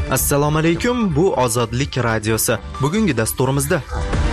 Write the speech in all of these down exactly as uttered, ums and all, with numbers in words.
Assalomu alaykum, bu Ozodlik radiosi. Bugungi dasturimizda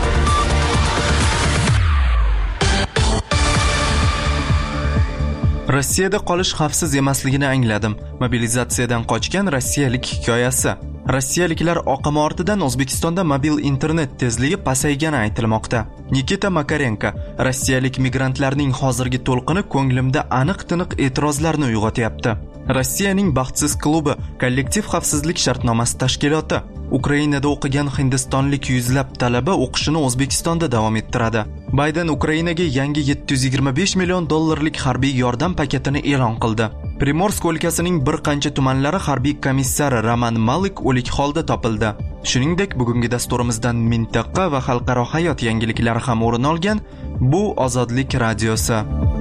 Rossiyada qolish xavfsiz emasligini angladim. Mobilizatsiyadan qochgan rossiyalik hikoyasi. Rossiyaliklar oqimi ortidan O'zbekistonda mobil internet tezligi pasaygani aytilmoqda. Nikita Makarenko: rossiyalik migrantlarning hozirgi to'lqini ko'nglimda aniq-tiniq e'tirozlarni uyg'otyapti. Rossiyaning baxtsiz klubi kollektiv xavfsizlik shartnomasi tashkiloti Ukrainada o'qigan hindistonlik yuzlab talaba o'qishini O'zbekistonda davom ettiradi. Bayden Ukrainaga yangi yetti yuz yigirma besh million dollarlik harbiy yordam paketini e'lon qildi. Primorsk o'lkasining bir qancha tumanlari harbiy komissari Roman Malik o'lik holda topildi. Shuningdek, bugungi dasturimizdan mintaqa va xalqaro hayot yangiliklari ham o'rin olgan. Bu Ozodlik radiosi.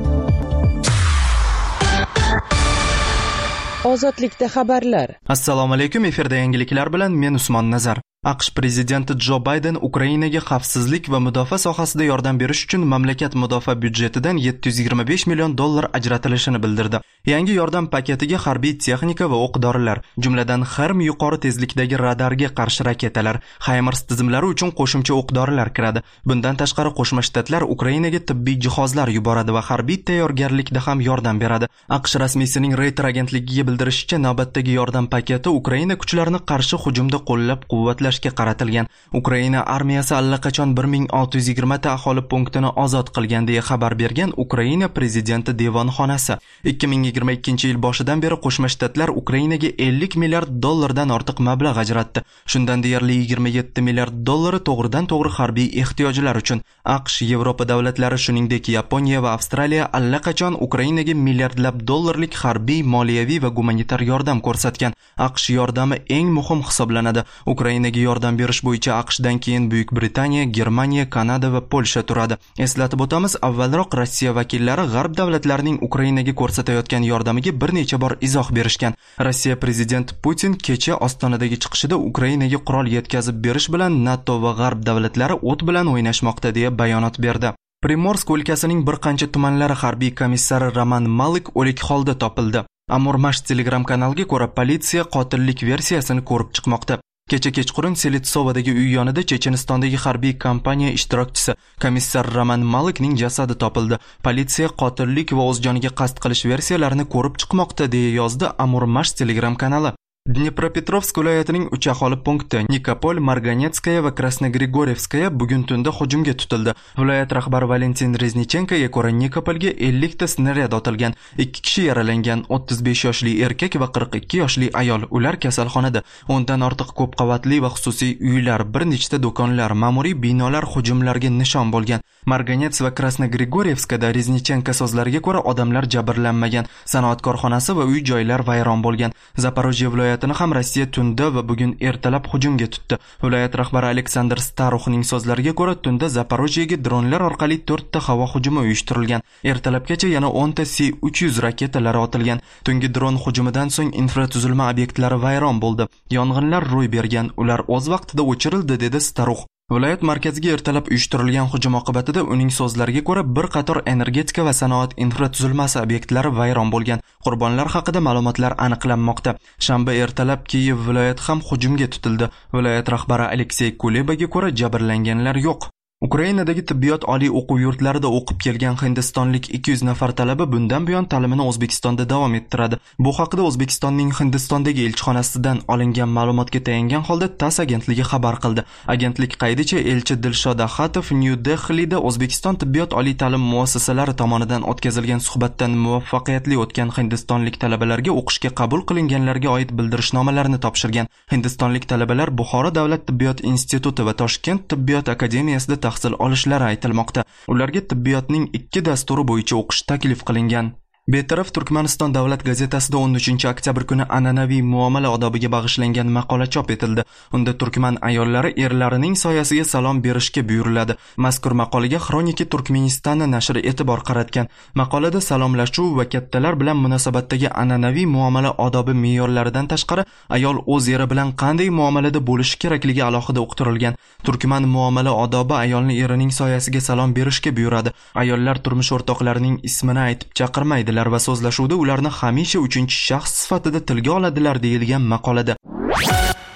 Ozodlikda xabarlar. Assalomu alaykum, efirda yangiliklar bilan men Usmon Nazar. AQSh prezidenti Jo Bayden Ukrainaga xavfsizlik va mudofaa sohasida yordam berish uchun mamlakat mudofaa byudjetidan yetti yuz yigirma besh million dollar ajratilishini bildirdi. Yangi yordam paketiga harbiy texnika va o'q-dorilar, jumladan Herm yuqori tezlikdagi radarga qarshi raketalar, HIMARS tizimlari uchun qo'shimcha o'q-dorilar kiradi. Bundan tashqari Qo'shma Shtatlar Ukrainaga tibbiy jihozlar yuboradi va harbiy tayyorgarlikda ham yordam beradi. AQSh rasmiysining Reuters agentligiga bildirishicha, navbatdagi yordam paketi Ukraina kuchlarini qarshi hujumda qo'llab-quvvatlash qaratilgan. Ukraina armiyasi allaqachon bir ming olti yuz yigirma ta aholi punktini ozod qilgan deya xabar bergan Ukraina prezidenti devonxonasi. ikki ming yigirma ikkinchi yil boshidan beri Qo'shma Shtatlar Ukrainaga ellik milliard dollardan ortiq mablag' ajratdi. Shundan deyarli yigirma yetti milliard dollari to'g'ridan-to'g'ri harbiy ehtiyojlar uchun. AQSh, Yevropa davlatlari, shuningdek Yaponiya va Avstraliya allaqachon Ukrainaga milliardlab dollarlik harbiy, moliyaviy va gumanitar yordam ko'rsatgan. AQSh yordami eng muhim hisoblanadi. Ukrainaga yordam berish bo'yicha AQShdan keyin Buyuk Britaniya, Germaniya, Kanada va Polsha turadi. Eslatib o'tamiz, avvalroq Rossiya vakillari g'arb davlatlarining Ukrainaga ko'rsatayotgan yordamiga bir necha bor izoh berishgan. Rossiya prezidenti Putin kecha Ostonadagi chiqishida Ukrainaga qurol yetkazib berish bilan NATO va g'arb davlatlari o't bilan o'ynashmoqda deya bayonot berdi. Primorsk o'lkasining bir qancha tumanlari harbiy komissari Roman Malik o'lik holda topildi. Amurmash Telegram kanaliga ko'ra, politsiya qotillik versiyasini ko'rib chiqmoqda. Kecha kechqurun Selitsovadagi uy yonida Chechenistondagi harbiy kompaniya ishtirokchisi komissar Roman Malikning jasadi topildi. Politsiya qotillik va o'z joniga qasd qilish versiyalarini ko'rib chiqmoqda deya yozdi Amurmash Telegram kanali. Dnepropetrovsk viloyatining uch aholi punkti Nikopol, Marganetskaya va Krasnogorivskaya bugun tunda hujumga tutildi. Viloyat rahbari Valentin Reznichenkoga ko'ra, Nikopolga ellik ta snaryad otilgan, ikki kishi yaralangan, o'ttiz besh yoshli erkak va qirq ikki yoshli ayol. Ular kasalxonada. O'ndan ortiq ko'p qavatli va xususiy uylar, bir nechta do'konlar, ma'muriy binolar hujumlarga nishon bo'lgan. Marganets va Krasnogorivskada Reznichenko so'zlariga ko'ra, odamlar jabrlanmagan, sanoat korxonasi va uy joylar vayron bo'lgan. Zaporojye viloyatini ham Rossiya tunda va bugun ertalab hujumga tutdi. Viloyat rahbari Aleksandr Staruxning so'zlariga ko'ra, tunda Zaporojyega dronlar orqali to'rt ta havo hujumi uyushtirilgan. Ertalabgacha yana o'n ta S uch yuz raketalari otilgan. Tungi dron hujumidan so'ng infratuzilma obyektlari vayron bo'ldi. Yong'inlar ro'y bergan, ular o'z vaqtida o'chirildi, dedi Starux. Viloyat markaziga ertalab uyushtirilgan hujum oqibatida uning so'zlariga ko'ra bir qator energetika va sanoat infratuzilmasi obyektlari vayron bo'lgan. Qurbonlar haqida ma'lumotlar aniqlanmoqda. Shanba ertalab Kiyev viloyati ham hujumga tutildi. Viloyat rahbari Aleksey Kulebaga ko'ra, jabrlanganlar yo'q. Ukrainadagi tibbiyot oliy o'quv yurtlarida o'qib kelgan hindistonlik ikki yuz nafar talaba bundan buyon ta'limini O'zbekistonda davom ettiradi. Bu haqida O'zbekistonning Hindistondagi elchixonasidan olingan ma'lumotga tayangan holda TASS agentligi xabar qildi. Agentlik qaydicha, elchi Dilshod Axatov New Delhida O'zbekiston tibbiyot oliy ta'lim muassasalari tomonidan o'tkazilgan suhbatdan muvaffaqiyatli o'tgan hindistonlik talabalarga o'qishga qabul qilinganlarga oid bildirishnomalarni topshirgan. Hindistonlik talabalar Buxoro davlat tibbiyot instituti va Toshkent tibbiyot akademiyasida tahsil olishlari aytilmoqda. Ularga tibbiyotning ikki dasturi bo'yicha o'qish taklif qilingan. Betaraf Turkmaniston davlat gazetasida o'n uchinchi oktyabr kuni an'anaviy muomala odobiga bag'ishlangan maqola chop etildi. Unda turkman ayollari erlarining soyasiga salom berishga buyuriladi. Mazkur maqolaga Xronika Turkmenistoni nashri e'tibor qaratgan. Maqolada salomlashuv va kattalar bilan munosabatdagi an'anaviy muomala odobi me'yorlaridan tashqari, ayol o'z eri bilan qanday muomalada bo'lishi kerakligi alohida uqtirilgan. Turkman muomala odobi ayolni erining soyasiga salom berishga buyuradi. Ayollar turmush o'rtoqlarining ismini aytib chaqirmaydi va so'zlashuvda ularni hamisha uchinchi shaxs sifatida tilga oladilar deyilgan maqolada.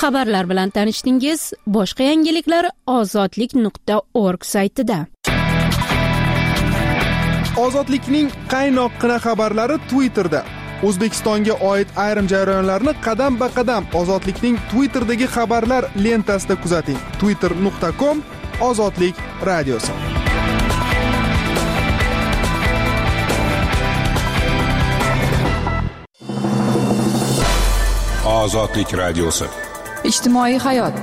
Xabarlar bilan tanishdingiz. Boshqa yangiliklar ozodlik nuqta org saytida. Ozodlikning qaynoqqina xabarlari Twitterda. O'zbekistonga oid ayrim jarayonlarni qadam-ba-qadam Ozodlikning Twitterdagi xabarlar lentasida kuzating. twitter nuqta com Ozodlik radiosi. Ozodlik radiosi. Ijtimoiy hayot.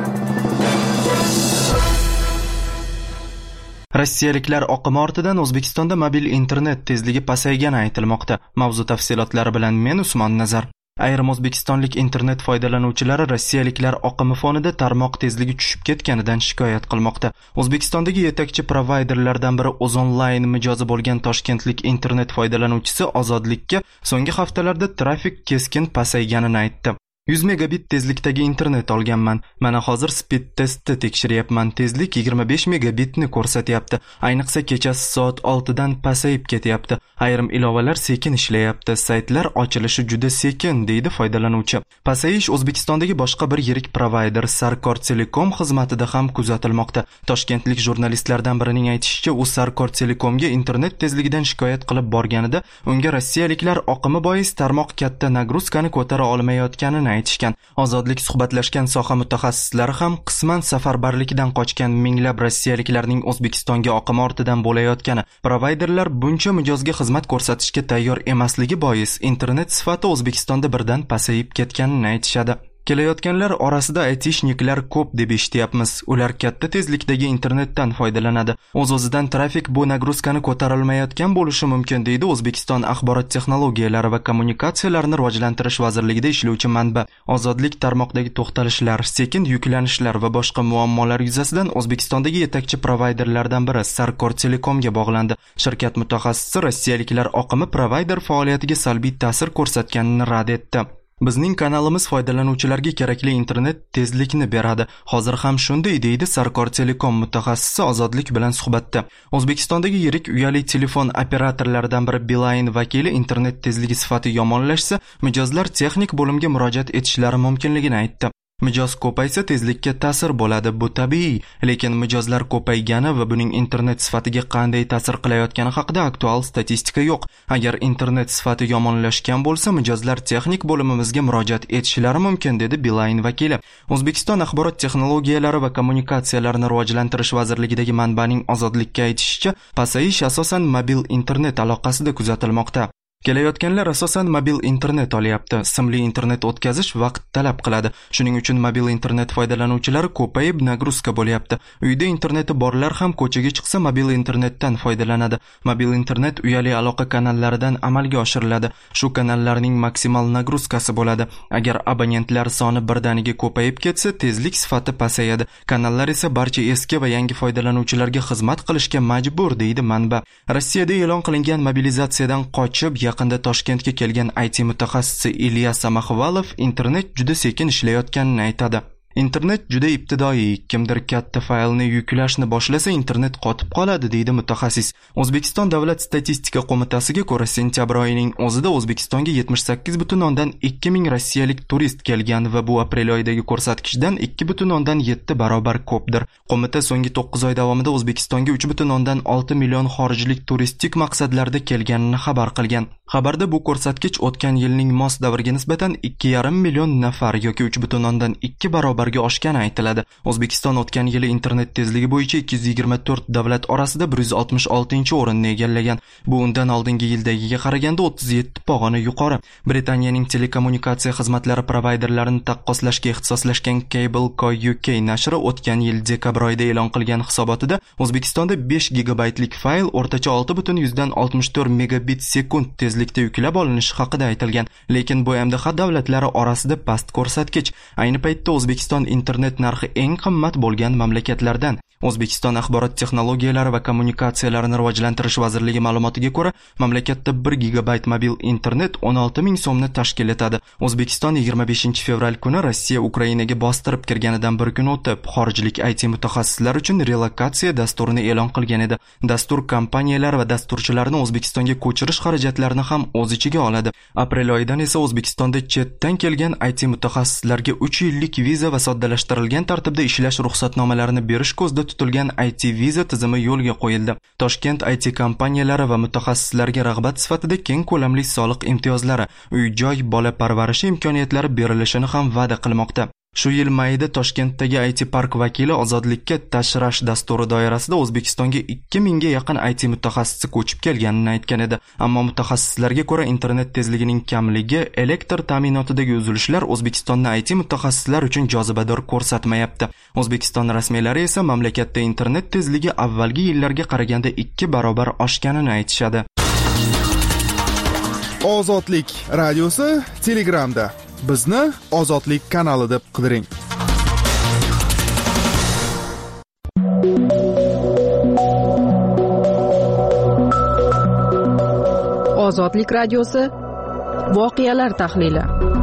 Rossiyaliklar oqimi ortidan O'zbekistonda mobil internet tezligi pasaygani aytilmoqda. Mavzu tafsilotlari bilan men Usmon Nazar. Ayrim o'zbekistonlik internet foydalanuvchilari rossiyaliklar oqimi fonida tarmoq tezligi tushib ketganidan shikoyat qilmoqda. O'zbekistondagi yetakchi provayderlardan biri O'zonline mijozi bo'lgan toshkentlik internet foydalanuvchisi Ozodlikka so'nggi haftalarda trafik keskin pasayganini aytdi. yuz megabit tezlikdagi internet olganman. Mana hozir speed testni tekshiryapman. Tezlik yigirma besh megabitni ko'rsatyapti. Ayniqsa kechasi soat oltidan pasayib ketyapti. Ayrim ilovalar sekin ishlayapti. Saytlar ochilishi juda sekin, deydi foydalanuvchi. Pasayish O'zbekistondagi boshqa bir yirik provayder Sarkor Telekom xizmatida ham kuzatilmoqda. Toshkentlik jurnalistlardan birining aytishicha, u Sarkor Telekomga internet tezligidan shikoyat qilib borganida, unga rossiyaliklar oqimi bois tarmoq katta nagruzkani ko'tara olmayotganini aytishgan. Ozodlik suhbatlashgan soha mutaxassislari ham qisman safarbarlikdan qochgan minglab rossiyaliklarning O'zbekistonga oqimi ortidan bo'layotgani, provayderlar buncha mijozga xizmat ko'rsatishga tayyor emasligi bois internet sifati O'zbekistonda birdan pasayib ketganini aytishadi. Kelayotganlar orasida aytishniklar ko'p deb eshityapmiz. Ular katta tezlikdagi internetdan foydalanadi. O'z-o'zidan trafik bu nagruzkani ko'tarilmayotgan bo'lishi mumkin, deydi O'zbekiston axborot texnologiyalari va kommunikatsiyalarni rivojlantirish vazirligida ishlovchi manba. Ozodlik tarmoqdagi to'xtalishlar, sekin yuklanishlar va boshqa muammolar yuzasidan O'zbekistondagi yetakchi provayderlardan biri Sarkor Telekomga bog'landi. Shirkat mutaxassisi rossiyaliklar oqimi provayder faoliyatiga salbiy ta'sir ko'rsatganini rad etdi. Bizning kanalimiz foydalanuvchilarga kerakli internet tezlikni beradi. Hozir ham shunday, deydi Sarkor Telekom mutaxassisi Ozodlik bilan suhbatda. O'zbekistondagi yirik uyali telefon operatorlaridan biri Beeline vakili internet tezligi sifati yomonlashsa, mijozlar texnik bo'limga murojaat etishlari mumkinligini aytdi. Mijoz ko'paysa tezlikka ta'sir bo'ladi, bu tabiiy, lekin mijozlar ko'paygani va buning internet sifatiga qanday ta'sir qilayotgani haqida aktual statistika yo'q. Agar internet sifati yomonlashgan bo'lsa, mijozlar texnik bo'limimizga murojaat etishlari mumkin, dedi Beeline vakili. O'zbekiston axborot texnologiyalari va kommunikatsiyalarini rivojlantirish vazirligidagi manbaning Ozodlikka aytishicha, pasayish asosan mobil internet aloqasida kuzatilmoqda. Kelayotganlar asosan mobil internet olyapti. Simli internet o'tkazish vaqt talab qiladi. Shuning uchun mobil internet foydalanuvchilari ko'payib nagruzka bo'lyapti. Uyda interneti borlar ham ko'chaga chiqsa mobil internetdan foydalanadi. Mobil internet uyali aloqa kanallaridan amalga oshiriladi. Shu kanallarning maksimal nagruzkasi bo'ladi. Agar abonentlar soni birdaniga ko'payib ketsa, tezlik sifati pasayadi. Kanallar esa barcha eski va yangi foydalanuvchilarga xizmat qilishga majbur, deydi manba. Rossiyada e'lon qilingan mobilizatsiyadan qochib yaqinda Toshkentga kelgan I T mutaxassisi Ilyas Samaxvalov internet juda sekin ishlayotganini aytadi. Internet juda ibtidoiy, kimdir katta faylni yuklashni boshlasa internet qotib qoladi, deydi mutaxassis. O'zbekiston Davlat statistika qo'mitasiga ko'ra, sentyabr oyining o'zida O'zbekistonga yetmish sakkiz butun o'ndan ikki ming rossiyalik turist kelgan va bu aprel oyidagi ko'rsatkichdan ikki butun o'ndan yetti barobar ko'pdir. Qo'mita so'nggi to'qqiz oy davomida O'zbekistonga uch butun o'ndan olti million xorijlik turistik maqsadlarda kelganini xabar qilgan. Xabarda bu ko'rsatkich o'tgan yilning mos davriga nisbatan ikki yarim million nafar yoki uch butun o'ndan ikki barobarga oshgani aytiladi. O'zbekiston o'tgan yili internet tezligi bo'yicha ikki yuz yigirma to'rt davlat orasida bir yuz oltmish oltinchi o'rinni egallagan. Bu undan oldingi yildagiga qaraganda o'ttiz yetti pog'ona yuqori. Britaniyaning telekommunikatsiya xizmatlari provayderlarini taqqoslashga ixtisoslashgan Cable.co U K nashri o'tgan yil dekabr oyida e'lon qilgan hisobotida O'zbekistonda besh gigabaytlik fayl o'rtacha olti butun yuzdan oltmish to'rt megabit sekund tezlikda yuklab olinishi haqida aytilgan, lekin bu M D H davlatlari orasida past ko'rsatkich. Ayni paytda O'zbekiston internet narxi eng qimmat bo'lgan mamlakatlardan. O'zbekiston axborot texnologiyalari va kommunikatsiyalarini rivojlantirish vazirligi ma'lumotiga ko'ra, mamlakatda bir gigabayt mobil internet o'n olti ming so'mni tashkil etadi. O'zbekiston yigirma beshinchi fevral kuni Rossiya Ukrainaga bostirib kirganidan bir kun o'tib, xorijlik I T mutaxassislar uchun relokatsiya dasturini e'lon qilgan edi. Dastur kompaniyalar va dasturchilarni O'zbekistonga ko'chirish xarajatlarini ham o'z ichiga oladi. Aprel oyidan esa O'zbekistonda chetdan kelgan I T mutaxassislarga uch yillik viza va soddalashtirilgan tartibda ishlash ruxsatnomalarini berish ko'zda tutilgan I T viza tizimi yo'lga qo'yildi. Toshkent I T kompaniyalari va mutaxassislarga rag'bat sifatida keng ko'lamli soliq imtiyozlari, uy-joy, bola parvarishi imkoniyatlari berilishini ham va'da qilmoqda. Shu yil mayida Toshkentdagi I T park vakili ozodlikka tashrash dasturi doirasida O'zbekistonga ikki mingga yaqin I T mutaxassisi ko'chib kelganini aytgan edi. Ammo mutaxassislarga ko'ra internet tezligining kamligi, elektr ta'minotidagi uzilishlar O'zbekistonni I T mutaxassislar uchun jozibador ko'rsatmayapti. O'zbekiston rasmiylari esa mamlakatda internet tezligi avvalgi yillarga qaraganda ikki barobar oshganini aytishadi. Ozodlik radiosi Telegramda. Bizni Ozodlik kanali deb qidiring. Ozodlik radiosi voqealar tahlili.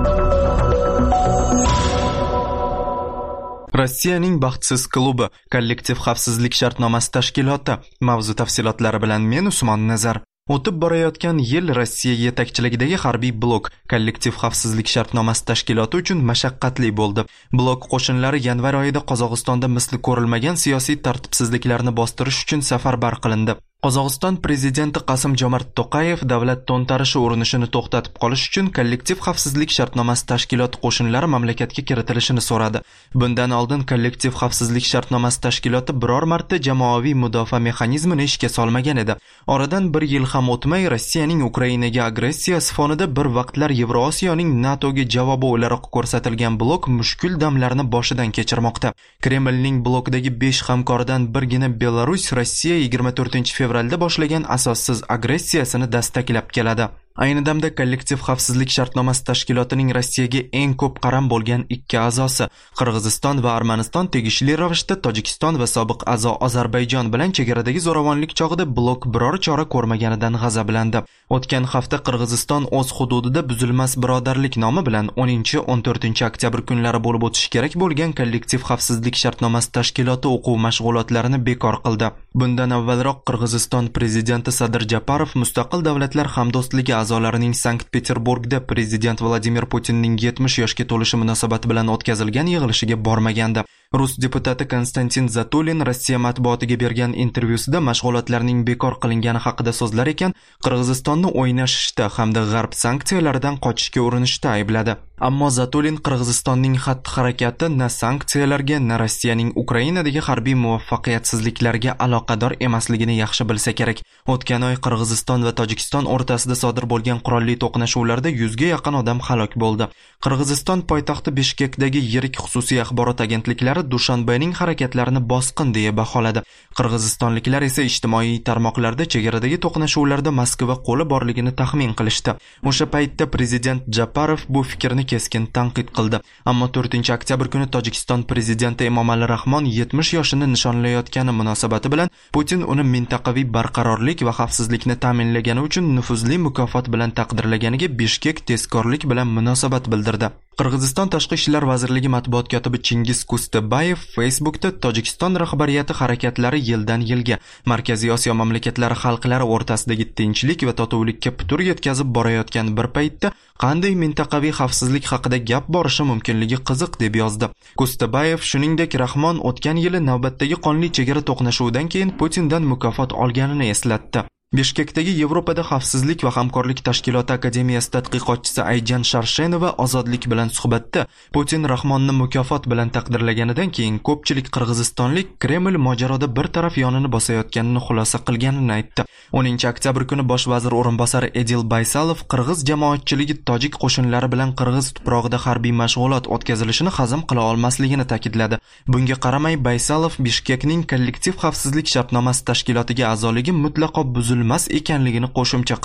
Rossiyaning baxtsiz klubi kollektiv xavfsizlik shartnomasi tashkiloti. Mavzu tafsilotlari bilan men Usmon Nazar. O'tib borayotgan yil Rossiya yetakchiligidagi harbiy blok kollektiv xavfsizlik shartnomasi tashkiloti uchun mashaqqatli bo'ldi. Blok qo'shinlari yanvar oyida Qozog'istonda misli ko'rilmagan siyosiy tartibsizliklarni bostirish uchun safarbar qilindi. Qozog'iston prezidenti Qasim-Jomart To'qayev davlat to'ntarishi urinishini to'xtatib qolish uchun kollektiv xavfsizlik shartnomasi tashkiloti qo'shinlari mamlakatga kiritilishini so'radi. Bundan oldin kollektiv xavfsizlik shartnomasi tashkiloti biror marta jamoaviy mudofaa mexanizmini ishga solmagan edi. Oradan bir yil ham o'tmay Rossiyaning Ukrainaga agressiyasi fonida bir vaqtlar Yevrosiyoning NATOga javobi o'laroq ko'rsatilgan blok mushkul damlarni boshidan kechirmoqda. Kremlning blokdagi besh hamkoridan birgina Belarus Rossiya yigirma to'rtinchi fevralda boshlagan asossiz agressiyasini dastaklab keladi. Ayni damda kollektiv xavfsizlik shartnomasi tashkilotining Rossiyaga eng ko'p qaram bo'lgan ikki a'zosi Qirg'iziston va Armaniston tegishli ravishda Tojikiston va sobiq a'zo Ozarbayjon bilan chegaradagi zo'ravonlik chog'ida blok biror chora ko'rmaganidan g'azablandi. O'tgan hafta Qirg'iziston o'z hududida buzilmas birodarlik nomi bilan o'ninchi o'n to'rtinchi oktyabr kunlari bo'lib o'tishi kerak bo'lgan kollektiv xavfsizlik shartnomasi tashkiloti o'quv mashg'ulotlarini bekor qildi. Bundan avvalroq Qirg'iziston prezidenti Sadir Japarov mustaqil davlatlar hamdo'stligi a'zolarining Sankt-Peterburgda prezident Vladimir Putinning yetmish yoshga to'lishi munosabati bilan o'tkazilgan yig'ilishiga bormagandi. Rus deputati Konstantin Zatulin Rossiya matbuotiga bergan intervyusida mashg'ulotlarning bekor qilingani haqida so'zlar ekan, Qirg'izistonni o'ynashishda hamda g'arb sanksiyalaridan qochishga urinishda aybladi. Ammo Zatulin Qirg'izistonning xatti-harakati na sanksiyalarga, na Rossiyaning Ukrainadagi harbiy muvaffaqiyatsizliklarga aloqador emasligini yaxshi bilsa kerak. O'tgan oy Qirg'iziston va Tojikiston o'rtasida sodir bo'lgan qurolli to'qnashuvlarda yuzga yaqin odam halok bo'ldi. Qirg'iziston poytaxti Bishkekdagi yirik xususiy axborot agentliklari Dushanbening harakatlarini bosqin deya baholadi. Qirg'izistonliklar esa ijtimoiy tarmoqlarda chegaradagi to'qnashuvlarda Moskva qo'li borligini taxmin qilishdi. O'sha paytda prezident Japarov bu fikrni keskin tanqid qildi. Ammo to'rtinchi oktyabr kuni Tojikiston prezidenti Emomali Rahmon yetmish yoshini nishonlayotgani munosabati bilan Putin uni mintaqaviy barqarorlik va xavfsizlikni ta'minlagani uchun nufuzli mukofot bilan taqdirlaganiga Bishkek tezkorlik bilan munosabat bildirdi. Qirg'iziston Tashqi ishlar vazirligi matbuot kotibi Chingiz Kustabayev Facebookda Tojikiston rahbariyati harakatlari yildan yilga Markaziy Osiyo mamlakatlari xalqlari o'rtasidagi tinchlik va totuvlikka putur yetkazib borayotgan bir paytda qanday mintaqaviy xavfsizlik haqida gap borishi mumkinligi qiziq deb yozdi. Kustabayev shuningdek Rahmon o'tgan yili navbatdagi qonli chegara to'qnashuvidan keyin Putindan mukofot olganini eslatdi. Bishkekdagi Yevropada xavfsizlik va hamkorlik tashkiloti akademiyasi tadqiqotchisi Ayjan Sharshenova ozodlik bilan suhbatda Putin Rahmonni mukofot bilan taqdirlaganidan keyin ko'pchilik qirg'izistonlik Kreml mojaroda bir taraf yonini bosayotganini xulosa qilganini aytdi. o'ninchi oktyabr kuni bosh vazir o'rinbosari Edil Baysalov qirg'iz jamoatchiligi tojik qo'shinlari bilan qirg'iz tuprog'ida harbiy mashg'ulot o'tkazilishini hazm qila olmasligini ta'kidladi. Bunga qaramay Baysalov Bishkekning kollektiv xavfsizlik shartnomasi tashkilotiga a'zoligi mutlaqo buzilmas ekanligini qo'shimcha qildi.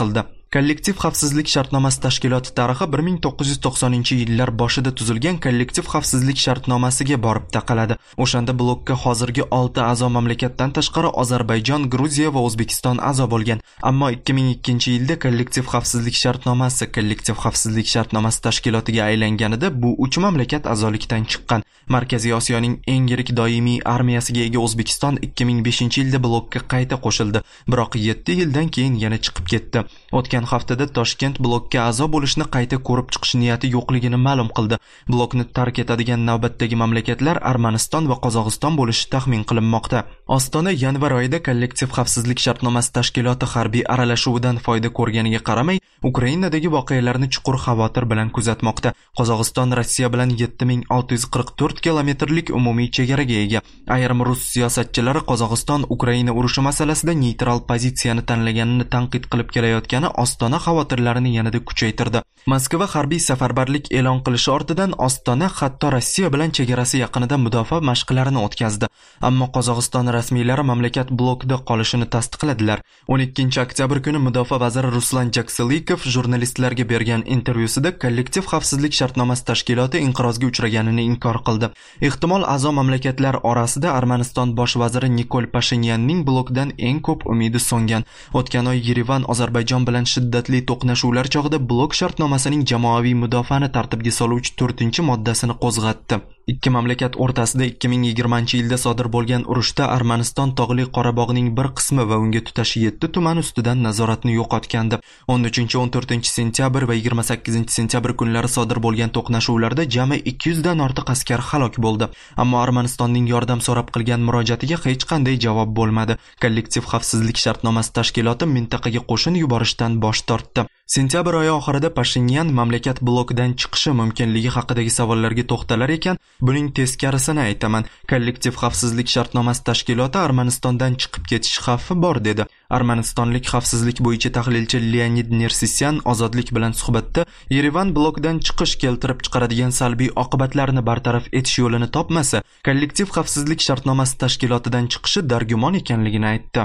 Kollektiv xavfsizlik shartnomasi tashkiloti tarixi bir ming to'qqiz yuz to'qsoninchi yillar boshida tuzilgan kollektiv xavfsizlik shartnomasiga borib taqaladi. O'shanda blokka hozirgi olti a'zo mamlakatdan tashqari Ozarbayjon, Gruziya va O'zbekiston a'zo bo'lgan. Ammo ikki ming ikkinchi yilda kollektiv xavfsizlik shartnomasi kollektiv xavfsizlik shartnomasi tashkilotiga aylanganida bu uch mamlakat a'zolikdan chiqqan. Markaziy Osiyoning eng yirik doimiy armiyasiga ega O'zbekiston ikki ming beshinchi yilda blokka qayta qo'shildi, biroq yetti yildan keyin yana chiqib ketdi. O'tgan haftada Toshkent blokka a'zo bo'lishni qayta ko'rib chiqish niyati yo'qligini ma'lum qildi. Blokni tark etadigan navbatdagi mamlakatlar Armaniston va Qozog'iston bo'lishi taxmin qilinmoqda. Ostona yanvar oyida kollektiv xavfsizlik shartnomasi tashkiloti harbiy aralashuvidan foyda ko'rganiga qaramay, Ukrainadagi voqealarni chuqur xavotir bilan kuzatmoqda. Qozog'iston Rossiya bilan yetti ming olti yuz qirq to'rt kilometrlik umumiy chegaraga ega. Ayrim rus siyosatchilari Qozog'iston Ukraina urushi masalasida neytral pozitsiyani tanlaganini tanqid qilib kelayotgani Ostona xavotirlarini yanada kuchaytirdi. Moskva harbiy safarbarlik e'lon qilishi ortidan Ostona hatto Rossiya bilan chegarasi yaqinida mudofaa mashqlarini o'tkazdi. Ammo Qozog'iston rasmiylari mamlakat blokida qolishini tasdiqladilar. o'n ikkinchi oktyabr kuni mudofaa vaziri Ruslan Jakselikov jurnalistlarga bergan intervyusida kollektiv xavfsizlik shartnomasi tashkiloti inqirozga uchraganini inkor qildi. Ehtimol a'zo mamlakatlar orasida Armaniston bosh vaziri Nikol Pashinyanning blokdan eng ko'p umidi so'ngan. O'tgan oy Yerevan Ozarbayjon bilan shiddatli to'qnashuvlar chog'ida blok shartnomasining jamoaviy mudofaani tartibga soluvchi to'rtinchi moddasini qo'zg'atdi. Ikki mamlakat o'rtasida ikki ming yigirmanchi yilda sodir bo'lgan urushda Armaniston tog'li Qorabog'ning bir qismi va unga tutash yetti tuman ustidan nazoratni yo'qotgandi. o'n uchinchi o'n to'rtinchi sentyabr va yigirma sakkizinchi sentyabr kunlari sodir bo'lgan to'qnashuvlarda jami ikki yuz dan ortiq askar halok bo'ldi. Ammo Armanistonning yordam so'rab qilgan murojaatiga hech qanday javob bo'lmadi. Kollektiv xavfsizlik shartnomasi tashkiloti mintaqaga qo'shin yuborishdan bosh tortdi. Sentyabr oyi oxirida Pashinyan mamlakat blokidan chiqishi mumkinligi haqidagi savollarga to'xtalar ekan, buning teskarisini aytaman. Kollektiv xavfsizlik shartnomasi tashkiloti Armanistondan chiqib ketish xavfi bor dedi. Armanistonlik xavfsizlik bo'yicha tahlilchi Leonid Nersisyan Ozodlik bilan suhbatda Yerevan blokdan chiqish keltirib chiqaradigan salbiy oqibatlarni bartaraf etish yo'lini topmasa, kollektiv xavfsizlik shartnomasi tashkilotidan chiqishi dargumon ekanligini aytdi.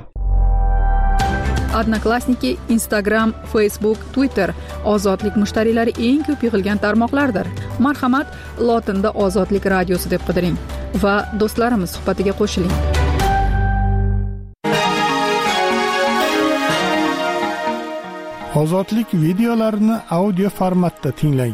Odnoklassniki, Instagram, Facebook, Twitter ozodlik mushtariylari eng ko'p yig'ilgan tarmoqlardir. Marhamat, lotinda Ozodlik radiosi deb qidiring va do'stlarimiz suhbatiga qo'shiling. Ozodlik videolarini audio formatda tinglang.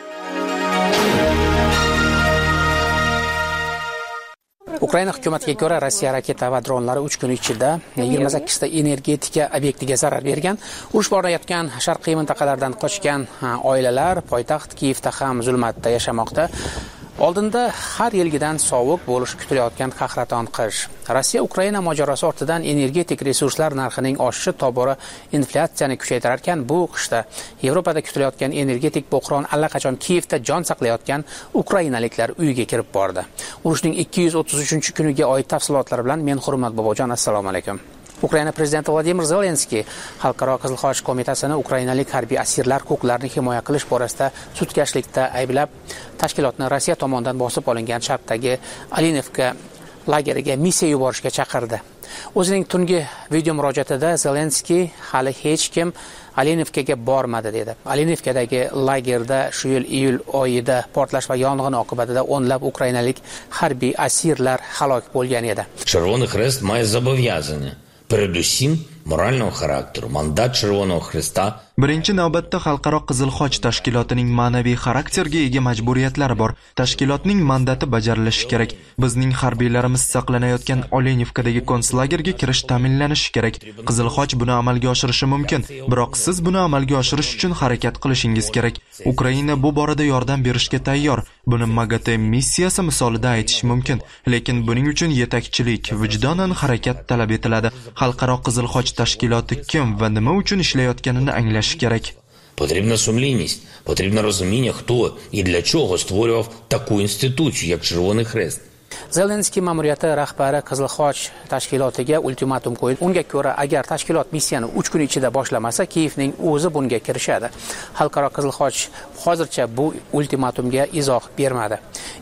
Ukraina hukumatiga ko'ra Rossiya raketa va dronlari uch kun ichida yigirma sakkizta energetika obyektiga zarar bergan. Urush borayotgan sharqiy mintaqalardan qochgan oilalar poytaxt Kiyevda ham zulmatda yashamoqda. Oldinda har yilgidan sovuq bo'lishi kutilayotgan qahraton qish. Rossiya Ukraina mojarosi ortidan energetik resurslar narxining oshishi tobora inflyatsiyani kuchaytirar ekan, bu qishda Yevropada kutilayotgan energetik bo'hron allaqachon Kiyevda jon saqlayotgan ukrainaliklar uyiga kirib bordi. Urushning ikki yuz o'ttiz uchinchi kuniga oid tafsilotlar bilan men Hurmat Bobojon, assalomu alaykum. Ukraina prezidenti Vladimir Zelenskiy Xalqaro Qizil Xoch qo'mitasini ukrainalik harbiy asirlar huquqlarini himoya qilish borasida sutkashlikda ayblab, tashkilotni Rossiya tomonidan bosib olingan Sharqdagi Alinivka lageriga missiya yuborishga chaqirdi. O'zining tungi video murojaatida Zelenskiy hali hech kim Alinivkaga bormadi dedi. Alinivkadagi lagerda shu yil iyul oyida portlash va yong'in oqibatida o'nlab ukrainalik harbiy asirlar halok bo'lgan edi. Червоный Хрест має зобов'язання передусім moralного характеру, mandat Червоного Хреста. Birinchi navbatda Xalqaro Qizil Xoch tashkilotining ma'naviy xarakterga ega majburiyatlari bor. Tashkilotning mandati bajarilishi kerak. Bizning harbiylarimiz saqlanayotgan Olenivkadagi konslagerga kirish ta'minlanishi kerak. Qizil Xoch buni amalga oshirishi mumkin, biroq siz buni amalga oshirish uchun harakat qilishingiz kerak. Ukraina bu borada yordam berishga tayyor. Buni MAGATE missiyasi misolida aytish mumkin, lekin buning uchun yetakchilik, vijdonan harakat talab etiladi. Xalqaro Qizil Xoch tashkiloti kim va nima uchun ishlayotganini anglash kerak. Потрібна сумлінність, потрібне розуміння, хто і для чого створював таку інституцію, як Червоний Хрест. Zelenskiy ma'muriyati rahbari Qizil Xoch tashkilotiga ultimatum qo'ydi. Unga ko'ra, agar tashkilot missiyani uch kun ichida boshlamasa, Kiyevning o'zi bunga kirishadi. Xalqaro Qizil Xoch hozircha bu ultimatumga izoh bermadi.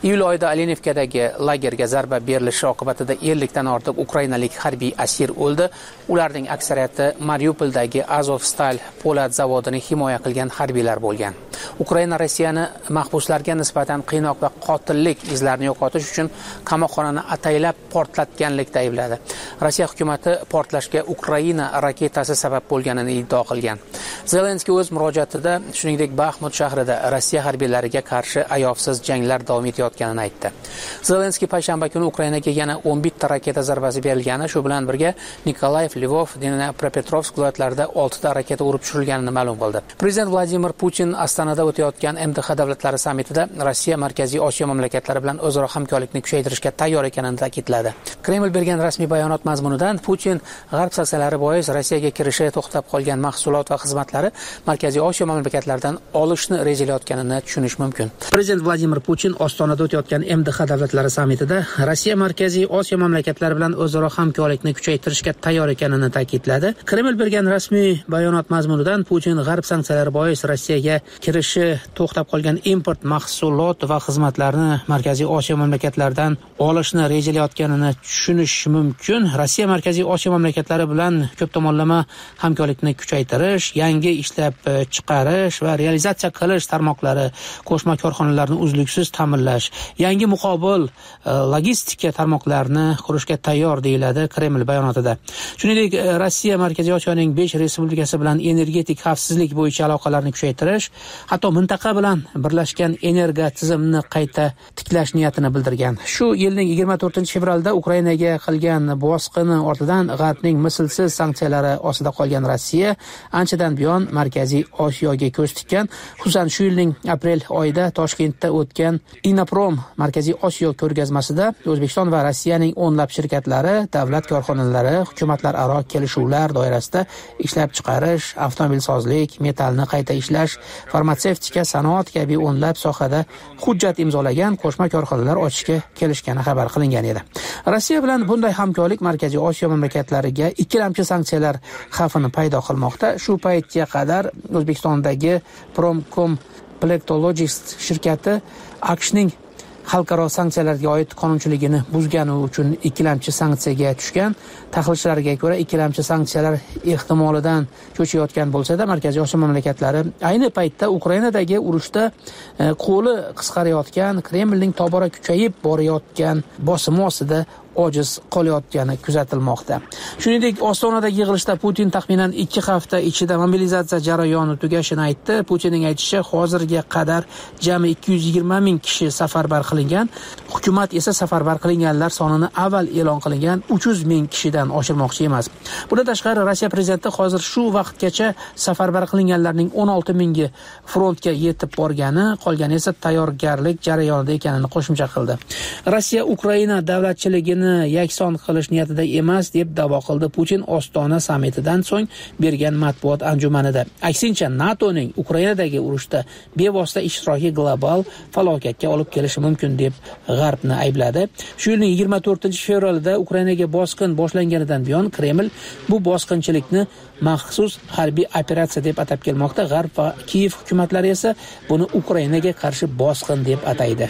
Iyul oyida Alenivkadagi lagerga zarba berilishi oqibatida ellik dan ortiq ukrainalik harbiy asir o'ldi. Ularning aksariyati Mariupoldagi Azovstal po'lat zavodini himoya qilgan harbiylar bo'lgan. Ukraina Rossiyani mahbuslarga nisbatan qiynoq va qotillik izlarini yo'qotish uchun qamoqxonani ataylab portlatganlikda aybladi. Rossiya hukuumati portlashga Ukraina raketasi sabab bo'lganini iddao qilgan. Zelenskiy o'z murojaatida shuningdek Baxmut shahrida Rossiya harbiylariga qarshi ayovsiz janglar davom etayotganini aytdi. Zelenskiy payshanba kuni Ukrainaga yana o'n bitta raketa zarbasi berilgani, shu bilan birga Nikolayev, Lvov, Dnepropetrovsk viloyatlarida olti ta raketa urib tushirilganini ma'lum qildi. Prezident Vladimir Putin Ostonada o'tayotgan M D H davlatlari sammitida Rossiya Markaziy Osiyo mamlakatlari bilan o'zaro hamkorlikni kuchaytirishga tayyor ekanini ta'kidladi. Kreml bergan rasmiy bayonot mazmunidan Putin G'arb sanksiyalari bois Rossiyaga kirishi to'xtab qolgan mahsulot va xizmatlari Markaziy Osiyo mamlakatlaridan olishni rejalayotganini tushunish mumkin. Prezident Vladimir Putin Ostonada o'tayotgan M D H davlatlari sammitida Rossiya Markaziy Osiyo mamlakatlari bilan o'zaro hamkorlikni kuchaytirishga tayyor ekanini ta'kidladi. Kreml bergan rasmiy bayonot mazmunidan Putin G'arb sanksiyalari bois Rossiyaga kirishi to'xtab qolgan import mahsulot va xizmatlarni Markaziy Osiyo mamlakatlaridan olishni rejalayotganini tushunish mumkin. Rossiya Markaziy Osiyo mamlakatlari bilan ko'p tomonlama hamkorlikni kuchaytirish, yangi ishlab chiqarish va realizatsiya qilish tarmoqlari, qo'shma korxonalarni uzluksiz ta'minlash, yangi muqobil logistika tarmoqlarini qurishga tayyor deyiladi Kreml bayonotida. Shuningdek, Rossiya Markaziy Osiyoning besh respublikasi bilan energetik xavfsizlik bo'yicha aloqalarni kuchaytirish, hatto mintaqa bilan birlashgan energiya tizimini qayta tiklash niyatini bildirgan. Shu yilning yigirma to'rtinchi fevralda Ukrainaga qilgan bosqini ortidan G'arbning mislsiz sanksiyalari ostida qolgan Rossiya anchadan buyon Markaziy Osiyoga ko'z tikkan. Xususan, shu yilning aprel oyida Toshkentda o'tgan Inaprom Markaziy Osiyo ko'rgazmasida O'zbekiston va Rossiyaning o'nlab shirkatlari, davlat korxonalari, hukumatlararo kelishuvlar doirasida ishlab chiqarish, avtomobilsozlik, metallni qayta ishlash, farmatsevtika, sanoat kabi o'nlab sohada hujjat imzolagan, qo'shma korxonalar ochishga kelishgani xabar qilingan edi. Rossiya bilan bunday hamkorlik Markaziy Osiyo mamlakatlariga ikkilamchi sanksiyalar xavfini paydo qilmoqda. Shu paytga qadar O'zbekistondagi Promcom Plectologist shirkati AQShning xalqaro sanksiyalarga oid qonunchiligini buzgani uchun ikkilamchi sanksiyaga tushgan. Tahlilchilarga ko'ra, ikkilamchi sanksiyalar ehtimolidan cho'chiyotgan bo'lsa-da, Markaziy Osiyo mamlakatlari ayni paytda Ukrainadagi urushda qo'li qisqarayotgan, Kremlning tobora kuchayib borayotgan bosimi ostida ojiz qolayotgani kuzatilmoqda. Shuningdek, Ostonadagi yig'ilishda Putin taxminan ikki hafta ichida mobilizatsiya jarayoni tugashini aytdi. Putinning aytishicha, hozirga qadar jami ikki yuz yigirma ming kishi safarbar qilingan. Hukumat esa safarbar qilinganlar sonini avval e'lon qilingan uch yuz ming kishidan oshirmoqchi emas. Bundan tashqari, Rossiya prezidenti hozir shu vaqtgacha safarbar qilinganlarning o'n olti mingi frontga yetib borgani, qolgani esa tayyorgarlik jarayonida ekanini qo'shimcha qildi. Rossiya Ukraina davlatchiligini yakson qilish niyatida emas deb da'vo qildi Putin Ostona sammitidan so'ng bergan matbuot anjumanida. Aksincha, NATOning Ukrainadagi urushda bevosita ishtiroki global falokatga olib kelishi mumkin deb G'arbni aybladi. Shu yilning yigirma to'rtinchi fevralida Ukrainaga bosqin boshlanganidan buyon Kreml bu bosqinchilikni maxsus harbiy operatsiya deb atab kelmoqda. G'arb va Kiyev hukumatlari esa buni Ukrainaga qarshi bosqin deb ataydi.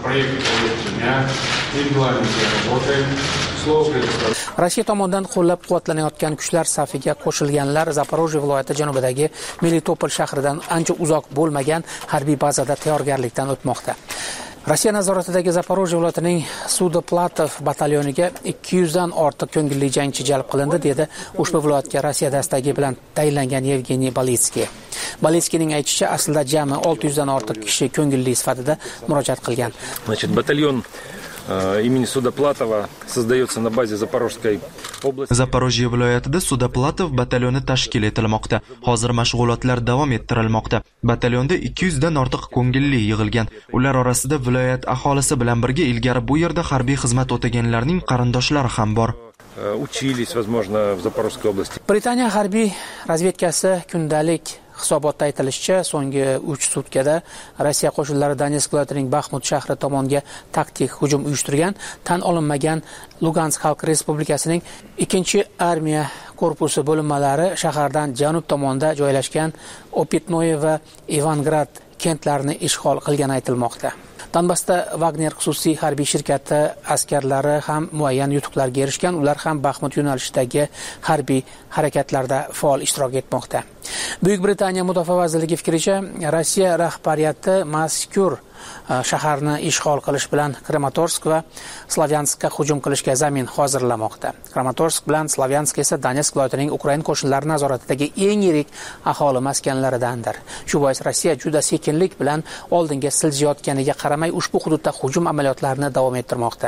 Rossiya tomonidan qo'llab-quvvatlanayotgan kuchlar safiga qo'shilganlar Zaporojye viloyati janubidagi Melitopol shahridan ancha uzoq bo'lmagan harbiy bazada tayyorgarlikdan o'tmoqda. Rossiya nazoratidagi Zaporojye viloyatining Sudoplatov batalyoniga ikki yuz dan ortiq ko'ngilli jangchi jalb qilindi, dedi ushbu viloyatga Rossiya dastagi bilan tayinlangan Yevgeniy Balitskiy. Balitskiyning aytishicha, aslida jami olti yuz dan ortiq kishi ko'ngilli sifatida murojaat qilgan. Значит, батальон имени Судоплатова создается на базе Запорожской области. Zaporojye viloyatida Sudoplatov batalyoni tashkil etilmoqda. Hozir mashg'ulotlar davom ettirilmoqda. Batalyonda ikki yuz dan ortiq ko'ngilli yig'ilgan. Ular orasida viloyat aholisi bilan birga ilgari bu yerda harbiy xizmat o'taganlarning qarindoshlari ham bor. Учились, возможно, в Запорожской области. Britaniya harbiy razvedkasi kundalik hisobotda aytilishicha, so'nggi uch sutkada Rossiya qo'shinlari Donetsk viloyatining Baxmut shahri tomonga taktik hujum uyushtirgan. Tan olinmagan Lugansk Xalq Respublikasining ikkinchi armiya korpusi bo'linmalari shahardan janub tomonda joylashgan Opitnoye va Ivangrad kentlarni ishg'ol qilgani aytilmoqda. Donbassda Wagner xususiy harbiy shirkati askarlari ham muayyan yutuqlarga erishgan, ular ham Baxmut yo'nalishidagi harbiy harakatlarda faol ishtirok etmoqda. Buyuk Britaniya Mudofaa vazirligi fikricha, Rossiya rahbariyati mazkur shaharni ishg'ol qilish bilan Kramatorsk va Slavyanskka hujum qilishga zamin hozirlamoqda. Kramatorsk bilan Slavyansk esa Donetsk viloyatining Ukraina qo'shinlari nazoratidagi eng yirik aholi maskanlaridandir. Shu bois Rossiya juda sekinlik bilan oldinga siljayotganiga qaramay ushbu hududda hujum amaliyotlarini davom ettirmoqda.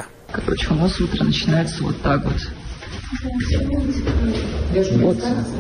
Вот.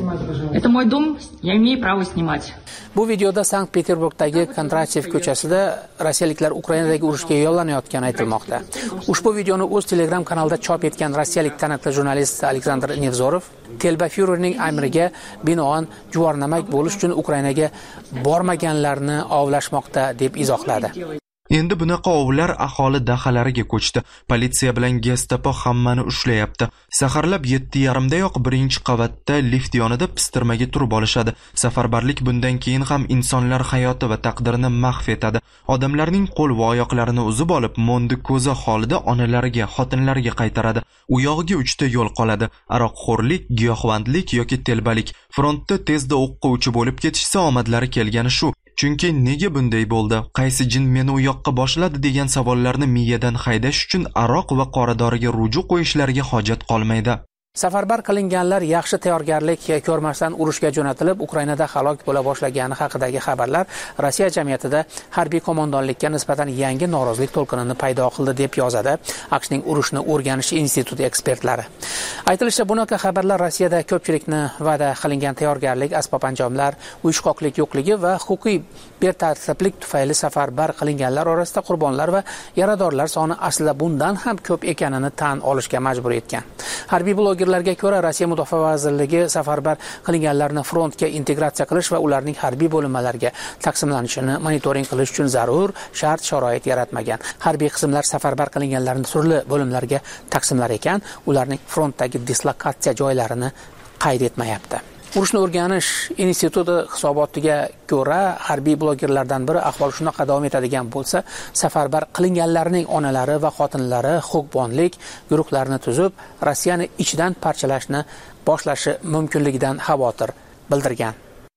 Это мой дом, я имею право снимать. Bu videoda Sankt-Peterburgdagi Kondratyev ko'chasida rossiyaliklar Ukrainadagi urushga yo'llanayotgani aytilmoqda. Ushbu videoni o'z Telegram kanalida chop etgan rossiyalik taniqli jurnalist Aleksandr Nevzorov Telba Fyurerning amriga binoan juvornamak bo'lish uchun Ukrainaga bormaganlarni ovlashmoqda deb izohladi. Endi bunaqa ovlar aholi dahalariga ko'chdi. Politsiya bilan Gestapo hammani ushlayapti. Saharlab yetti yarim dayoq birinchi qavatda lift yonida pistirmaga turib olishadi. Safarbarlik bundan keyin ham insonlar hayoti va taqdirini mahv etadi. Odamlarning qo'l va oyoqlarini uzib olib, mo'ndi ko'zi holida onalariga, xotinlariga qaytaradi. U yog'iga uchta yo'l qoladi: aroqxo'rlik, giyohvandlik yoki telbalik. Frontda tezda o'qqa uchib bo'lib ketishsa omadlari kelgani shu. Chunki nega bunday bo'ldi? Qaysi jin meni u yoqqa boshladi degan savollarni miyadan haydash uchun aroq va qoradoriga ruju qo'yishlariga hojat qolmaydi. Safarbar qilinganlar yaxshi tayyorgarlik ko'rmasdan urushga jo'natilib, Ukrainada halok bo'la boshlagani haqidagi xabarlar Rossiya jamiyatida harbiy qo'mondonlikka nisbatan yangi norozilik to'lqinini paydo qildi deb yozadi AQShning urushni o'rganish instituti ekspertlari. Aytilishicha, bunaqa xabarlar Rossiyada ko'pchilikni va'da qilingan tayyorgarlik, asbob-anjomlar, uyushqoqlik yo'qligi va huquqiy betartiblik tufayli safarbar qilinganlar orasida qurbonlar va yaradorlar soni aslida bundan ham ko'p ekanini tan olishga majbur etgan. Harbiy blogerlarga ko'ra, Rossiya Mudofaa vazirligi safarbar qilinganlarni frontga integratsiya qilish va ularning harbiy bo'linmalarga taqsimlanishini monitoring qilish uchun zarur shart-sharoit yaratmagan. Harbiy qismlar safarbar qilinganlarni turli bo'limlarga taqsimlar ekan, ularning frontdagi dislokatsiya joylarini qayd etmayapti. Urushni o'rganish instituti hisobotiga ko'ra, harbiy blogerlardan biri ahvol shunaqa davom etadigan bo'lsa, safarbar qilinganlarning onalari va xotinlari huquqbonlik guruhlarini tuzib, Rossiyani ichidan parchalashni boshlashi mumkinligidan xavotir bildirgan.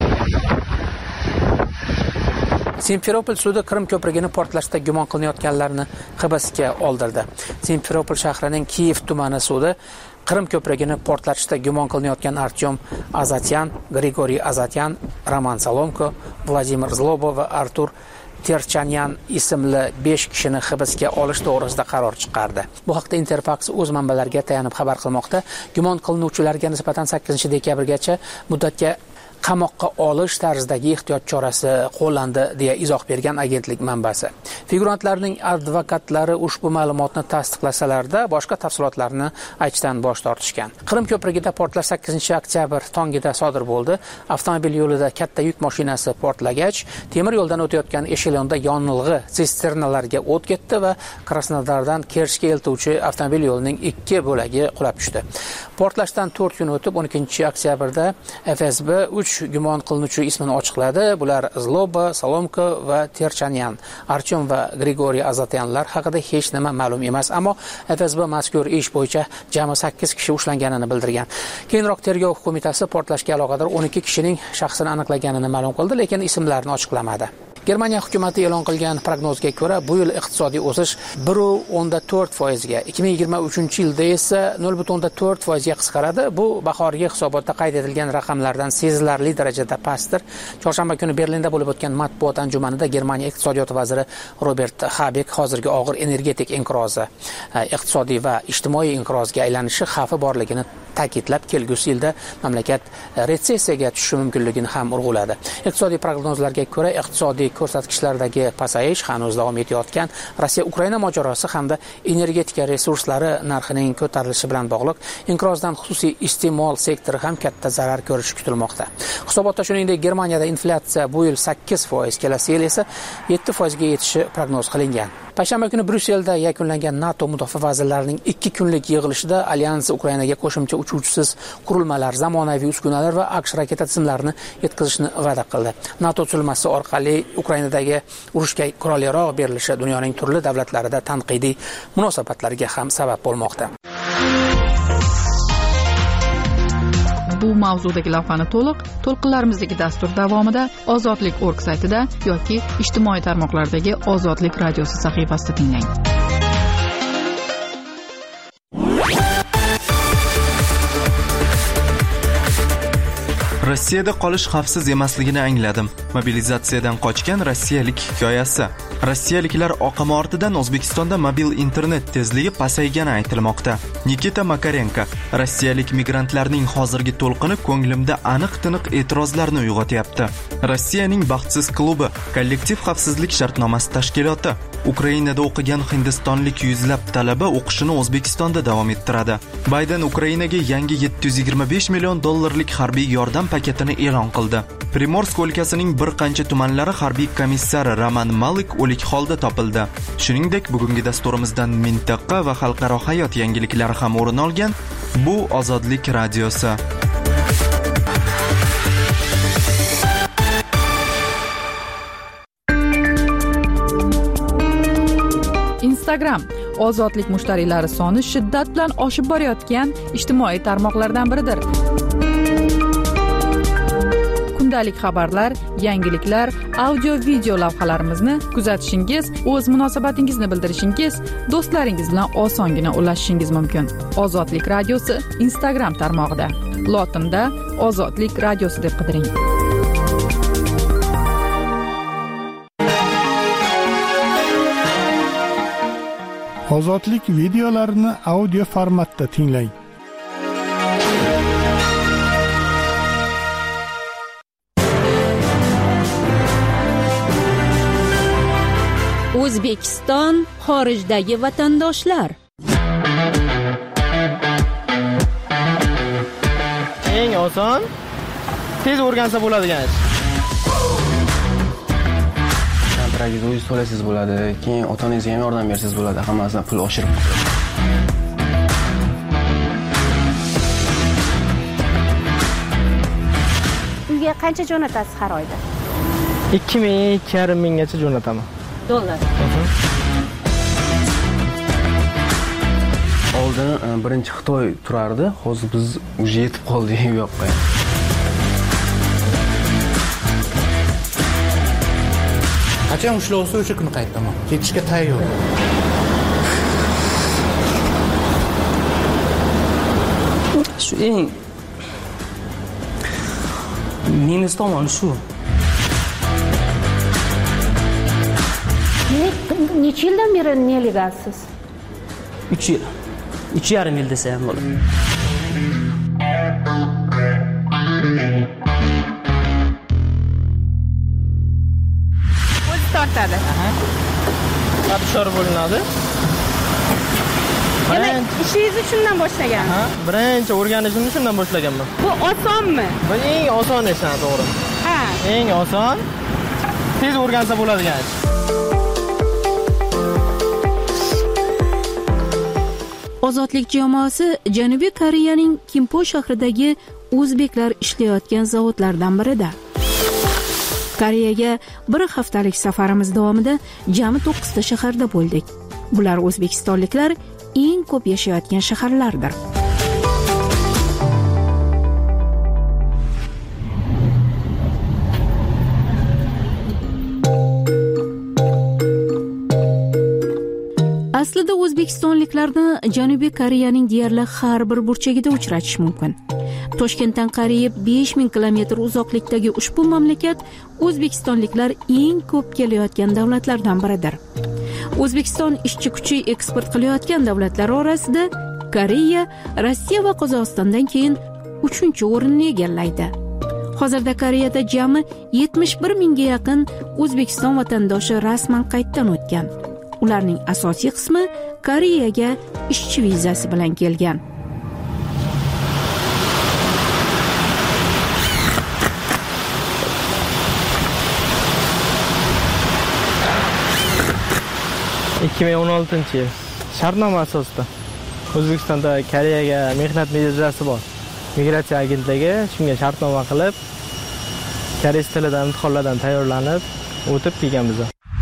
Simferopol sudi Qrim ko'prigini portlashda gumon qilinayotganlarni hibsga oldirdi. Simferopol shahrining Kiyev tumani sudi Qrim ko'prigini portlatishda gumon qilinayotgan Artyom Azatyan, Grigoriy Azatyan, Roman Salomko, Vladimir Zlobo va Artur Terchanyan ismli besh kishini hibsga olish to'g'risida qaror chiqardi. Bu haqda Interfax o'z manbalariga tayanib xabar qilmoqda. Gumon qilinuvchilarga nisbatan sakkizinchi dekabrgacha muddatga qamoqqa olish tarzidagi ehtiyot chorasi qo'llandi deya izoh bergan agentlik manbasi. Figurantlarning advokatlari ushbu ma'lumotni tasdiqlasalarda boshqa tafsilotlarni aytishdan bosh tortishgan. Qrim ko'prigida portlash sakkizinchi oktyabr tongida sodir bo'ldi. Avtomobil yo'lida katta yuk mashinasi portlagach, temir yo'ldan o'tayotgan eshelonda yonilg'i sisternalarga o't ketdi va Krasnodardan Kerchga eltuvchi avtomobil yo'lining ikki bo'lagi qulab tushdi. Portlashdan to'rt kun o'tib, o'n ikkinchi oktyabrda F S B uch gumon qilinuvchi ismini ochiqladi. Bular Zloba, Salomko va Terchanyan. Artyom va Grigoriy Azatyanlar haqida hech nima ma'lum emas, ammo F S B mazkur ish bo'yicha jami sakkiz kishi ushlanganini bildirgan. Keyinroq tergov qo'mitasi portlashga aloqador o'n ikki kishining shaxsini aniqlaganini ma'lum qildi, lekin ismlarini ochiqlamadi. Germaniya hukumatı e'lon qilgan prognozga ko'ra, bu yil iqtisodiy o'sish bir nuqta o'n to'rt foizga, ikki ming yigirma uchinchi yilda esa nol butun o'n to'rt foizga qisqaradi. Bu bahorgi hisobotda qayd etilgan raqamlardan sezilarli darajada pastdir. Chorshanba kuni Berlinda bo'lib o'tgan matbuot anjumanida Germaniya iqtisodiyot vaziri Robert Habeck hozirgi og'ir energetik inqirozi, iqtisodiy va ijtimoiy inqirozga aylanishi xavfi borligini ta'kidlab, kelgusi yilda mamlakat retsessiyaga tushishi mumkinligini ham urg'uladi. Iqtisodiy prognozlarga ko'ra, iqtisodiy ko'rsatkichlardagi pasayish hanuz davom etayotgan Rossiya-Ukraina mojarosi hamda energetika resurslari narxining ko'tarilishi bilan bog'liq inqirozdan xususiy iste'mol sektori ham katta zarar ko'rishi kutilmoqda. Hisobotda shuningdek, Germaniyada inflyatsiya bu yil sakkiz foiz, kelasi yil esa yetti foizga yetishi prognoz qilingan. Payshanba kuni Bryusselda yakunlangan NATO mudofaa vazirlarining ikki kunlik yig'ilishida alyans Ukrainaga qo'shimcha uchuvchisiz qurilmalar, zamonaviy uskunalar va AQSh raketa tizimlarini yetkazishni va'da qildi. NATO tuzilmasi orqali Ukrainadagi urushga qurol-yarog' berilishi dunyoning turli davlatlarida tanqidiy munosabatlarga ham sabab bo'lmoqda. Bu mavzudagi lavhani to'liq to'lqinlarimizdagi dastur davomida ozodlik точка org saytida yoki ijtimoiy tarmoqlardagi Ozodlik radiosi sahifasida tinglang. Rossiyada qolish xavfsiz emasligini angladim. Mobilizatsiyadan qochgan rossiyalik hikoyasi. Rossiyaliklar oqimi ortidan O'zbekistonda mobil internet tezligi pasaygani aytilmoqda. Nikita Makarenko: rossiyalik migrantlarning hozirgi to'lqini ko'nglimda aniq-tiniq e'tirozlarni uyg'otyapti. Rossiyaning baxtsiz klubi, kollektiv xavfsizlik shartnomasi tashkiloti Ukrainada o'qigan hindistonlik yuzlab talaba o'qishini O'zbekistonda davom ettiradi. Bayden Ukrainaga yangi yetti yuz yigirma besh million dollarlik harbiy yordam paketini e'lon qildi. Primorsk o'lkasining bir qancha tumanlari harbiy komissari Roman Malik o'lik holda topildi. Shuningdek, bugungi dasturimizdan mintaqa va xalqaro hayot yangiliklari ham o'rin olgan. Bu Ozodlik radiosi. Instagram ozodlik mushtariylari soni shiddat bilan oshib borayotgan ijtimoiy tarmoqlardan biridir. Kundalik xabarlar, yangiliklar, audio-video lavhalarimizni kuzatishingiz, o'z munosabatingizni bildirishingiz, do'stlaringiz bilan osongina ulashishingiz mumkin. Ozodlik radiosi Instagram tarmog'ida. Lotinda Ozodlik radiosi deb qidiring. Ozodlik videolarini audio formatda tinglang. O'zbekiston xorijdagi vatandoshlar. Eng oson, tez o'rgansa bo'ladigan ish. Kontrakt o'zingiz to'laysiz bo'ladi, keyin ota-onangizga ham yordam bersiz bo'ladi, hammasidan pul oshirib. Uyga qancha jo'natasiz har oyda? ikki ming, ikki yarim minggacha jo'nataman. Dollar. Oldin birinchi Xitoy turardi, hozir biz uje yetib qoldik bu yoqqa. Qachon ushlovsa o'sha kuni qaytaman. Ketishga tayyor. Shu eng nemis tomoni shu. Necha yildan beri nelegalsiz? uch yil. uch yarim yil desa ham bo'ladi. O'zi tortadi. Abshor bo'linadi. Demak, ishingizni shundan boshlagan. Ha, birinchi o'rganishimni shundan boshlaganman. Bu osonmi? Bu eng oson ish, to'g'ri. Ha. Eng oson, tez o'rgansa bo'ladigan ish. Ozodlik jamoasi Janubiy Koreyaning Kimpo shahridagi o'zbeklar ishlayotgan zavodlardan birida. Koreyaga bir haftalik safarimiz davomida jami to'qqizta shaharda bo'ldik. Bular o'zbekistonliklar eng ko'p yashayotgan shaharlardir. Aslida o'zbekistonliklarni Janubiy Koreyaning deyarli har bir burchagida uchratish mumkin. Toshkentdan qariyb besh ming kilometr uzoqlikdagi ushbu mamlakat o'zbekistonliklar eng ko'p kelayotgan davlatlardan biridir. O'zbekiston ishchi kuchi eksport qilayotgan davlatlar orasida Koreya, Rossiya va Qozog'istondan keyin uchinchi o'rinni egallaydi. Hozirda Koreyada jami yetmish bir mingga yaqin O'zbekiston vatandoshi rasman qayddan o'tgan. Ularning asosiy qismi Koreyaga ishchi vizasi bilan kelgan. ikki ming o'n oltinchi yil shartnoma asosida O'zbekistonda Koreyaga mehnat vizasi bor. Migratsiya agentligi shunga shartnoma qilib, koreys tilidan imtihonlardan tayyorlanib o'tib kelganmiz.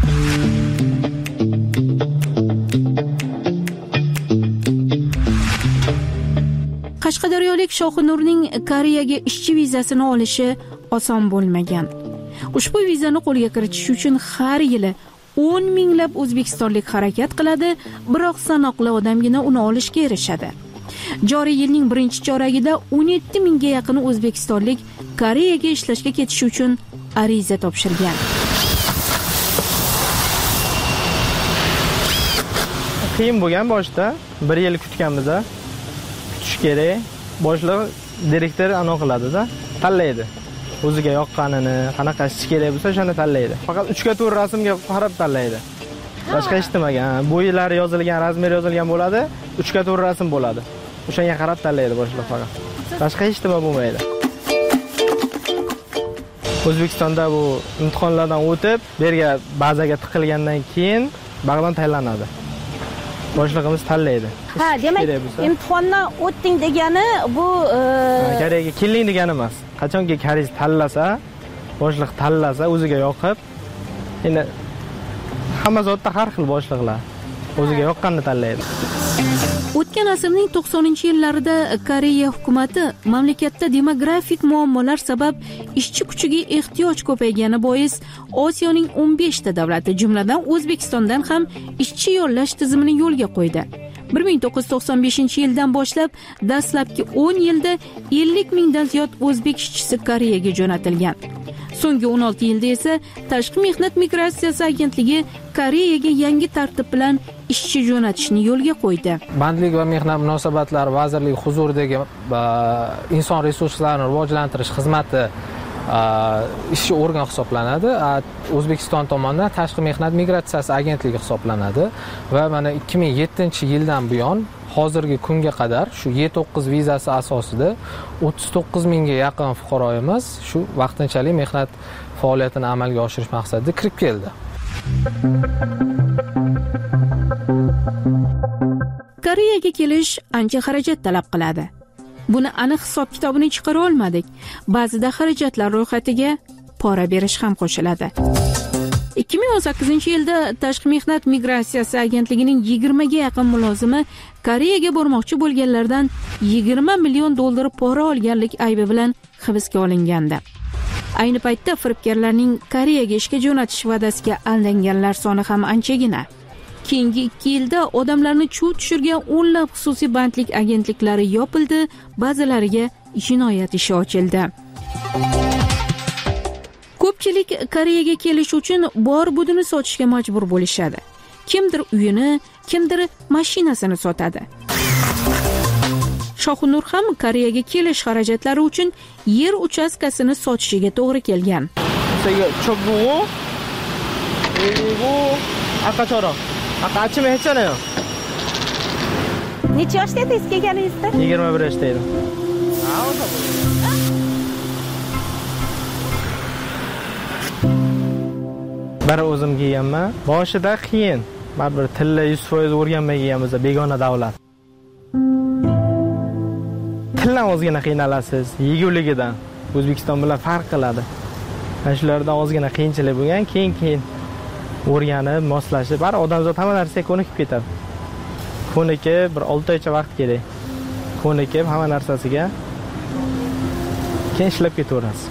Qashqadaryolik Shoxinurning Koreyaga ishchi vizasini olishi oson bo'lmagan. Ushbu vizani qo'lga kiritish uchun har yili o'n minglab o'zbekistonlik harakat qiladi, biroq sanoqli odamgina uni olishga erishadi. Joriy yilning birinchi choragida o'n yetti mingga yaqin o'zbekistonlik Koreyaga ishlashga ketishi uchun ariza topshirgan. Qiyin bo'lgan boshda, bir yil kutganmiz. Kutish kerak. Boshliq direktor aniq qiladi-da, tanlaydi. O'ziga yoqqanini, qanaqa ish kerak bo'lsa, o'shani tanlaydi. Faqat uch ga to'rt rasmga qarab tanlaydi. Boshqa hech nimaga, bo'ylari yozilgan, razmer yozilgan bo'ladi, uch ga to'rt rasm bo'ladi. O'shanga qarab tanlaydi boshliq faqat. Boshqa hech nima bo'lmaydi. O'zbekistonda bu imtihonlardan o'tib, bu yerga bazaga tiqilgandan keyin bag'dan tayyorlanadi. Boshlig'imiz tanlaydi. Ha, demak, imtihondan o'tding degani bu Koreyaga keling degani emas. Qachonki koreys tanlasa, boshliq tanlasa, o'ziga yoqib, endi hamma zotda har xil boshliqlar o'ziga yoqqanini tanlaydi. O'tgan asrning to'qsoninchi yillarida Koreya hukumatı mamlakatda demografik muammolar sabab ishchi kuchiga ehtiyoj ko'paygani bois Osiyoning o'n besh ta davlati, jumladan O'zbekistondan ham ishchi yollash tizimini yo'lga qo'ydi. bir ming to'qqiz yuz to'qson beshinchi yildan boshlab dastlabki o'n yilda ellik mingdan ziyod o'zbek ishchisi Koreyaga jo'natilgan. So'nggi o'n olti yilda esa Tashqi mehnat migratsiyasi agentligi Koreyaga yangi tartib bilan ishchi jo'natishni yo'lga qo'ydi. Bandlik va mehnat munosabatlari vazirligi huzuridagi inson resurslarini rivojlantirish xizmati ishchi organ hisoblanadi. O'zbekiston tomonidan Tashqi mehnat migratsiyasi agentligi hisoblanadi va mana ikki ming yettinchi yildan buyon hozirgi kunga qadar shu Y to'qqiz vizasi asosida o'ttiz to'qqiz mingga yaqin fuqaroimiz shu vaqtinchalik mehnat faoliyatini amalga oshirish maqsadida kirib keldi. Koreyaga kelish ancha xarajat talab qiladi. Buni aniq hisob kitobini chiqara olmadik. Ba'zida xarajatlar ro'yxatiga pora berish ham qo'shiladi. ikki ming o'n sakkizinchi yilda Tashqi mehnat migratsiyasi agentligining yigirma ga yaqin mulozimi Koreyaga bormoqchi bo'lganlardan yigirma million dollar pora olganlik aybi bilan hibsga olingandi. Ayni paytda firibgarlarning Koreyaga ishga jo'natish va'dasiga aldanganlar soni ham anchagina. Keyingi ikki yilda odamlarni chuv tushirgan o'nlab xususiy bandlik agentliklari yopildi, ba'zilariga jinoyat ishi ochildi. Ko'pchilik Koreyaga kelish uchun bor budini sotishga majbur bo'lishadi. Kimdir uyini, kimdir mashinasini sotadi. Shoxinur ham Koreyaga kelish xarajatlari uchun yer uchastkasini sotishiga to'g'ri kelgan. Bu bu aqachoro. Aqachim hechana. Necha yoshda edingiz kelganingizda? yigirma bir yoshda edim. Bir o'zim kelganman. Boshida qiyin. Baribir tilni yuz foiz o'rganmay kelganmiz, begona davlat. Tildan ozgina qiynalasiz, yeguligidan. O'zbekiston bilan farq qiladi. Mana shulardan ozgina qiyinchilik bo'lgan, keyin-keyin o'rganib, moslashib, har odamzod hamma narsaga ko'nikib ketadi. Ko'nikib bir olti oycha vaqt kerak. Ko'nikib hamma narsasiga keyin ishlab ketaverasiz.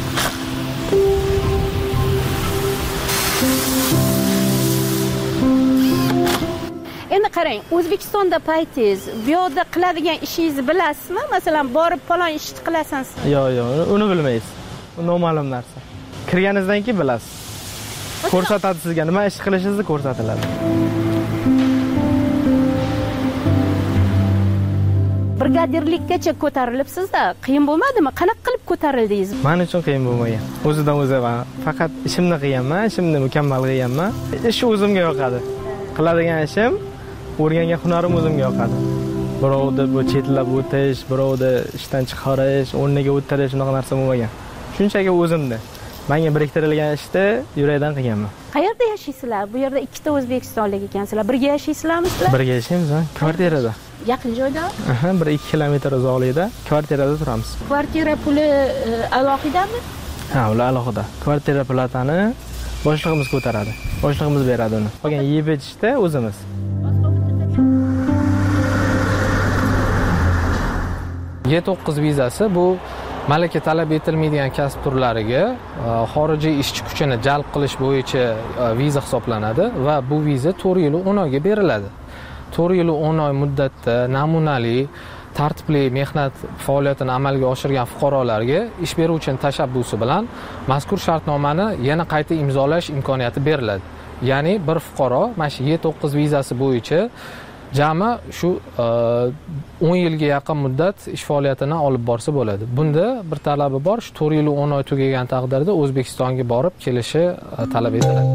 Endi qarang, O'zbekistonda paytingiz, bu yerda qiladigan ishingizni bilasizmi? Masalan, borib falon ishni qilasansiz. Yo'q, yo'q, uni bilmaysiz. U noma'lum narsa. Kirganingizdan keyin bilasiz. Ko'rsatadi sizga nima ish qilishingizni ko'rsatiladi. Brigadirlikkacha ko'tarilibsiz-da, qiyin bo'lmadimi? Qanaqa qilib ko'tarildingiz? Men uchun qiyin bo'lmagan. O'zidan o'zi faqat ishimni qilganman, ishimni mukammal qilganman. Ish o'zimga yoqadi. Qiladigan ishim, o'rgangan hunarim o'zimga yoqadi. Birovni bu chetlab o'tish, birovni ishdan chiqarish, o'rniga o'tirish unaqa narsa bo'lmagan. Shunchaki o'zimni. Menga biriktirilgan ishni yurakdan qilganman. Qayerda yashaysizlar? Bu yerda ikkita o'zbekistonlik ekansizlar. Birga yashaysizlarmi sizlar? Birga yashaymiz, ha? Kvartirada. Yaqin joyda? Aha, bir ikki kilometr uzoqlikda kvartirada turamiz. Kvartira puli alohidami? Ha, ular alohida. Kvartira platani boshlig'imiz ko'taradi. Boshlig'imiz beradi uni. Qolgan yeb ichishda o'zimiz. G to'qqiz vizasi bu malaka talab etilmaydigan kasb turlariga xorijiy ishchi kuchini jalb qilish bo'yicha viza hisoblanadi va bu viza to'rt yil o'n oyga beriladi. to'rt yil o'n oy muddatda namunali, tartibli mehnat faoliyatini amalga oshirgan fuqarolarga ish beruvchining tashabbusi bilan mazkur shartnomani yana qayta imzolash imkoniyati beriladi. Ya'ni bir fuqaro mana shu G to'qqiz vizasi bo'yicha jami shu o'n yilga yaqin muddat ish faoliyatini olib borsa bo'ladi. Bunda bir talabi bor, shu to'rt yil o'n oy tugagan taqdirda O'zbekistonga borib kelishi talab etiladi.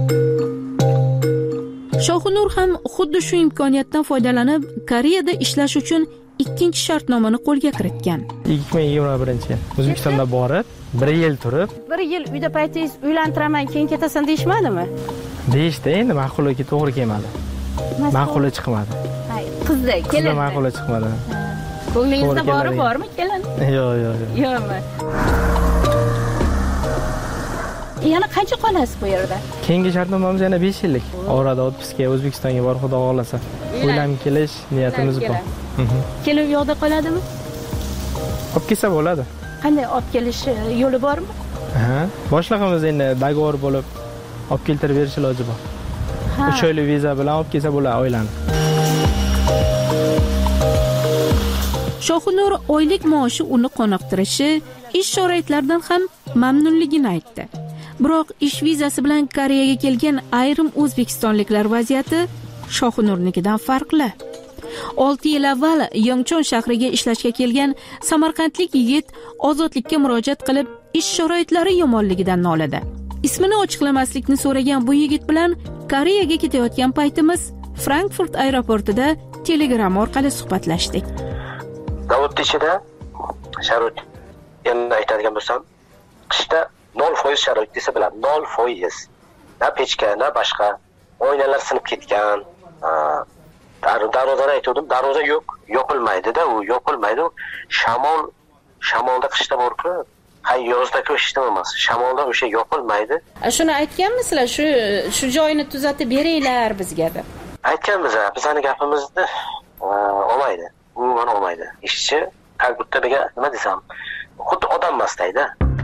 Shohunur ham xuddi shu imkoniyatdan foydalanib, Koreyada ishlash uchun ikkinchi shartnomani qo'lga kiritgan. ikki ming yigirma birinchi yil O'zbekistonda borib, bir yil turib, bir yil uyda paytingiz uylantiraman, keyin ketasan deyishmadimi? Deyishdi, endi ma'qulligi to'g'ri kelmadi. Ma'quli chiqmadi. Qizda kelin. Ma'quli chiqmadi. Ko'nglingizda bori bormi kelin? Yo'q, yo'q, yo'q. Yo'qmi? Yana qancha qolasiz bu yerda? Keyingi shartnomamiz yana besh yillik. Orada o'tpizga O'zbekistonga borib Xudo xolasa. Uylanib kelish niyatimiz bor. Kelin u yoqda qoladimi? Olib kelsa bo'ladi. Qanday olib kelish yo'li bormi? Ha, boshlig'imiz endi dogovor bo'lib olib keltirib berish iloji bor. uch oylik viza bilan olib kelsa bo'ladi oilani. Shohunur oylik maoshi uni qoniqtirishi, ish sharoitlaridan ham mamnunligini aytdi. Biroq ish vizasi bilan Koreyaga kelgan ayrim o'zbekistonliklar vaziyati Shohunurnikidan farqli. olti yil avval Yongchon shahriga ishlashga kelgan samarqandlik yigit ozodlikka murojaat qilib, ish sharoitlari yomonligidan noladi. Ismini ochiqlamaslikni so'ragan bu yigit bilan Koreyaga ketayotgan paytimiz Frankfurt aeroportida Telegram orqali suhbatlashdik. Zavod ichida sharoit yana aytadigan bo'lsam, qishda nol foiz sharoit desa biladi, nol foiz. Na pechka, na boshqa. Oynalar sinib ketgan. Darvozadan aytdim, darvoza yo'q, yopilmaydi-da, u yopilmaydi. Shamol, shamolda qishda bor-ku, hay yozda-ku ishda emas. Shamolda o'sha yopilmaydi. Shuni aytganmisizlar, shu shu joyini tuzatib beringlar bizga deb. Aytganmiz, bizning gapimizni olmaydi. U mana olmaydi. Ishchi kalkutdaga nima desam, xuddi odam emasdaydi.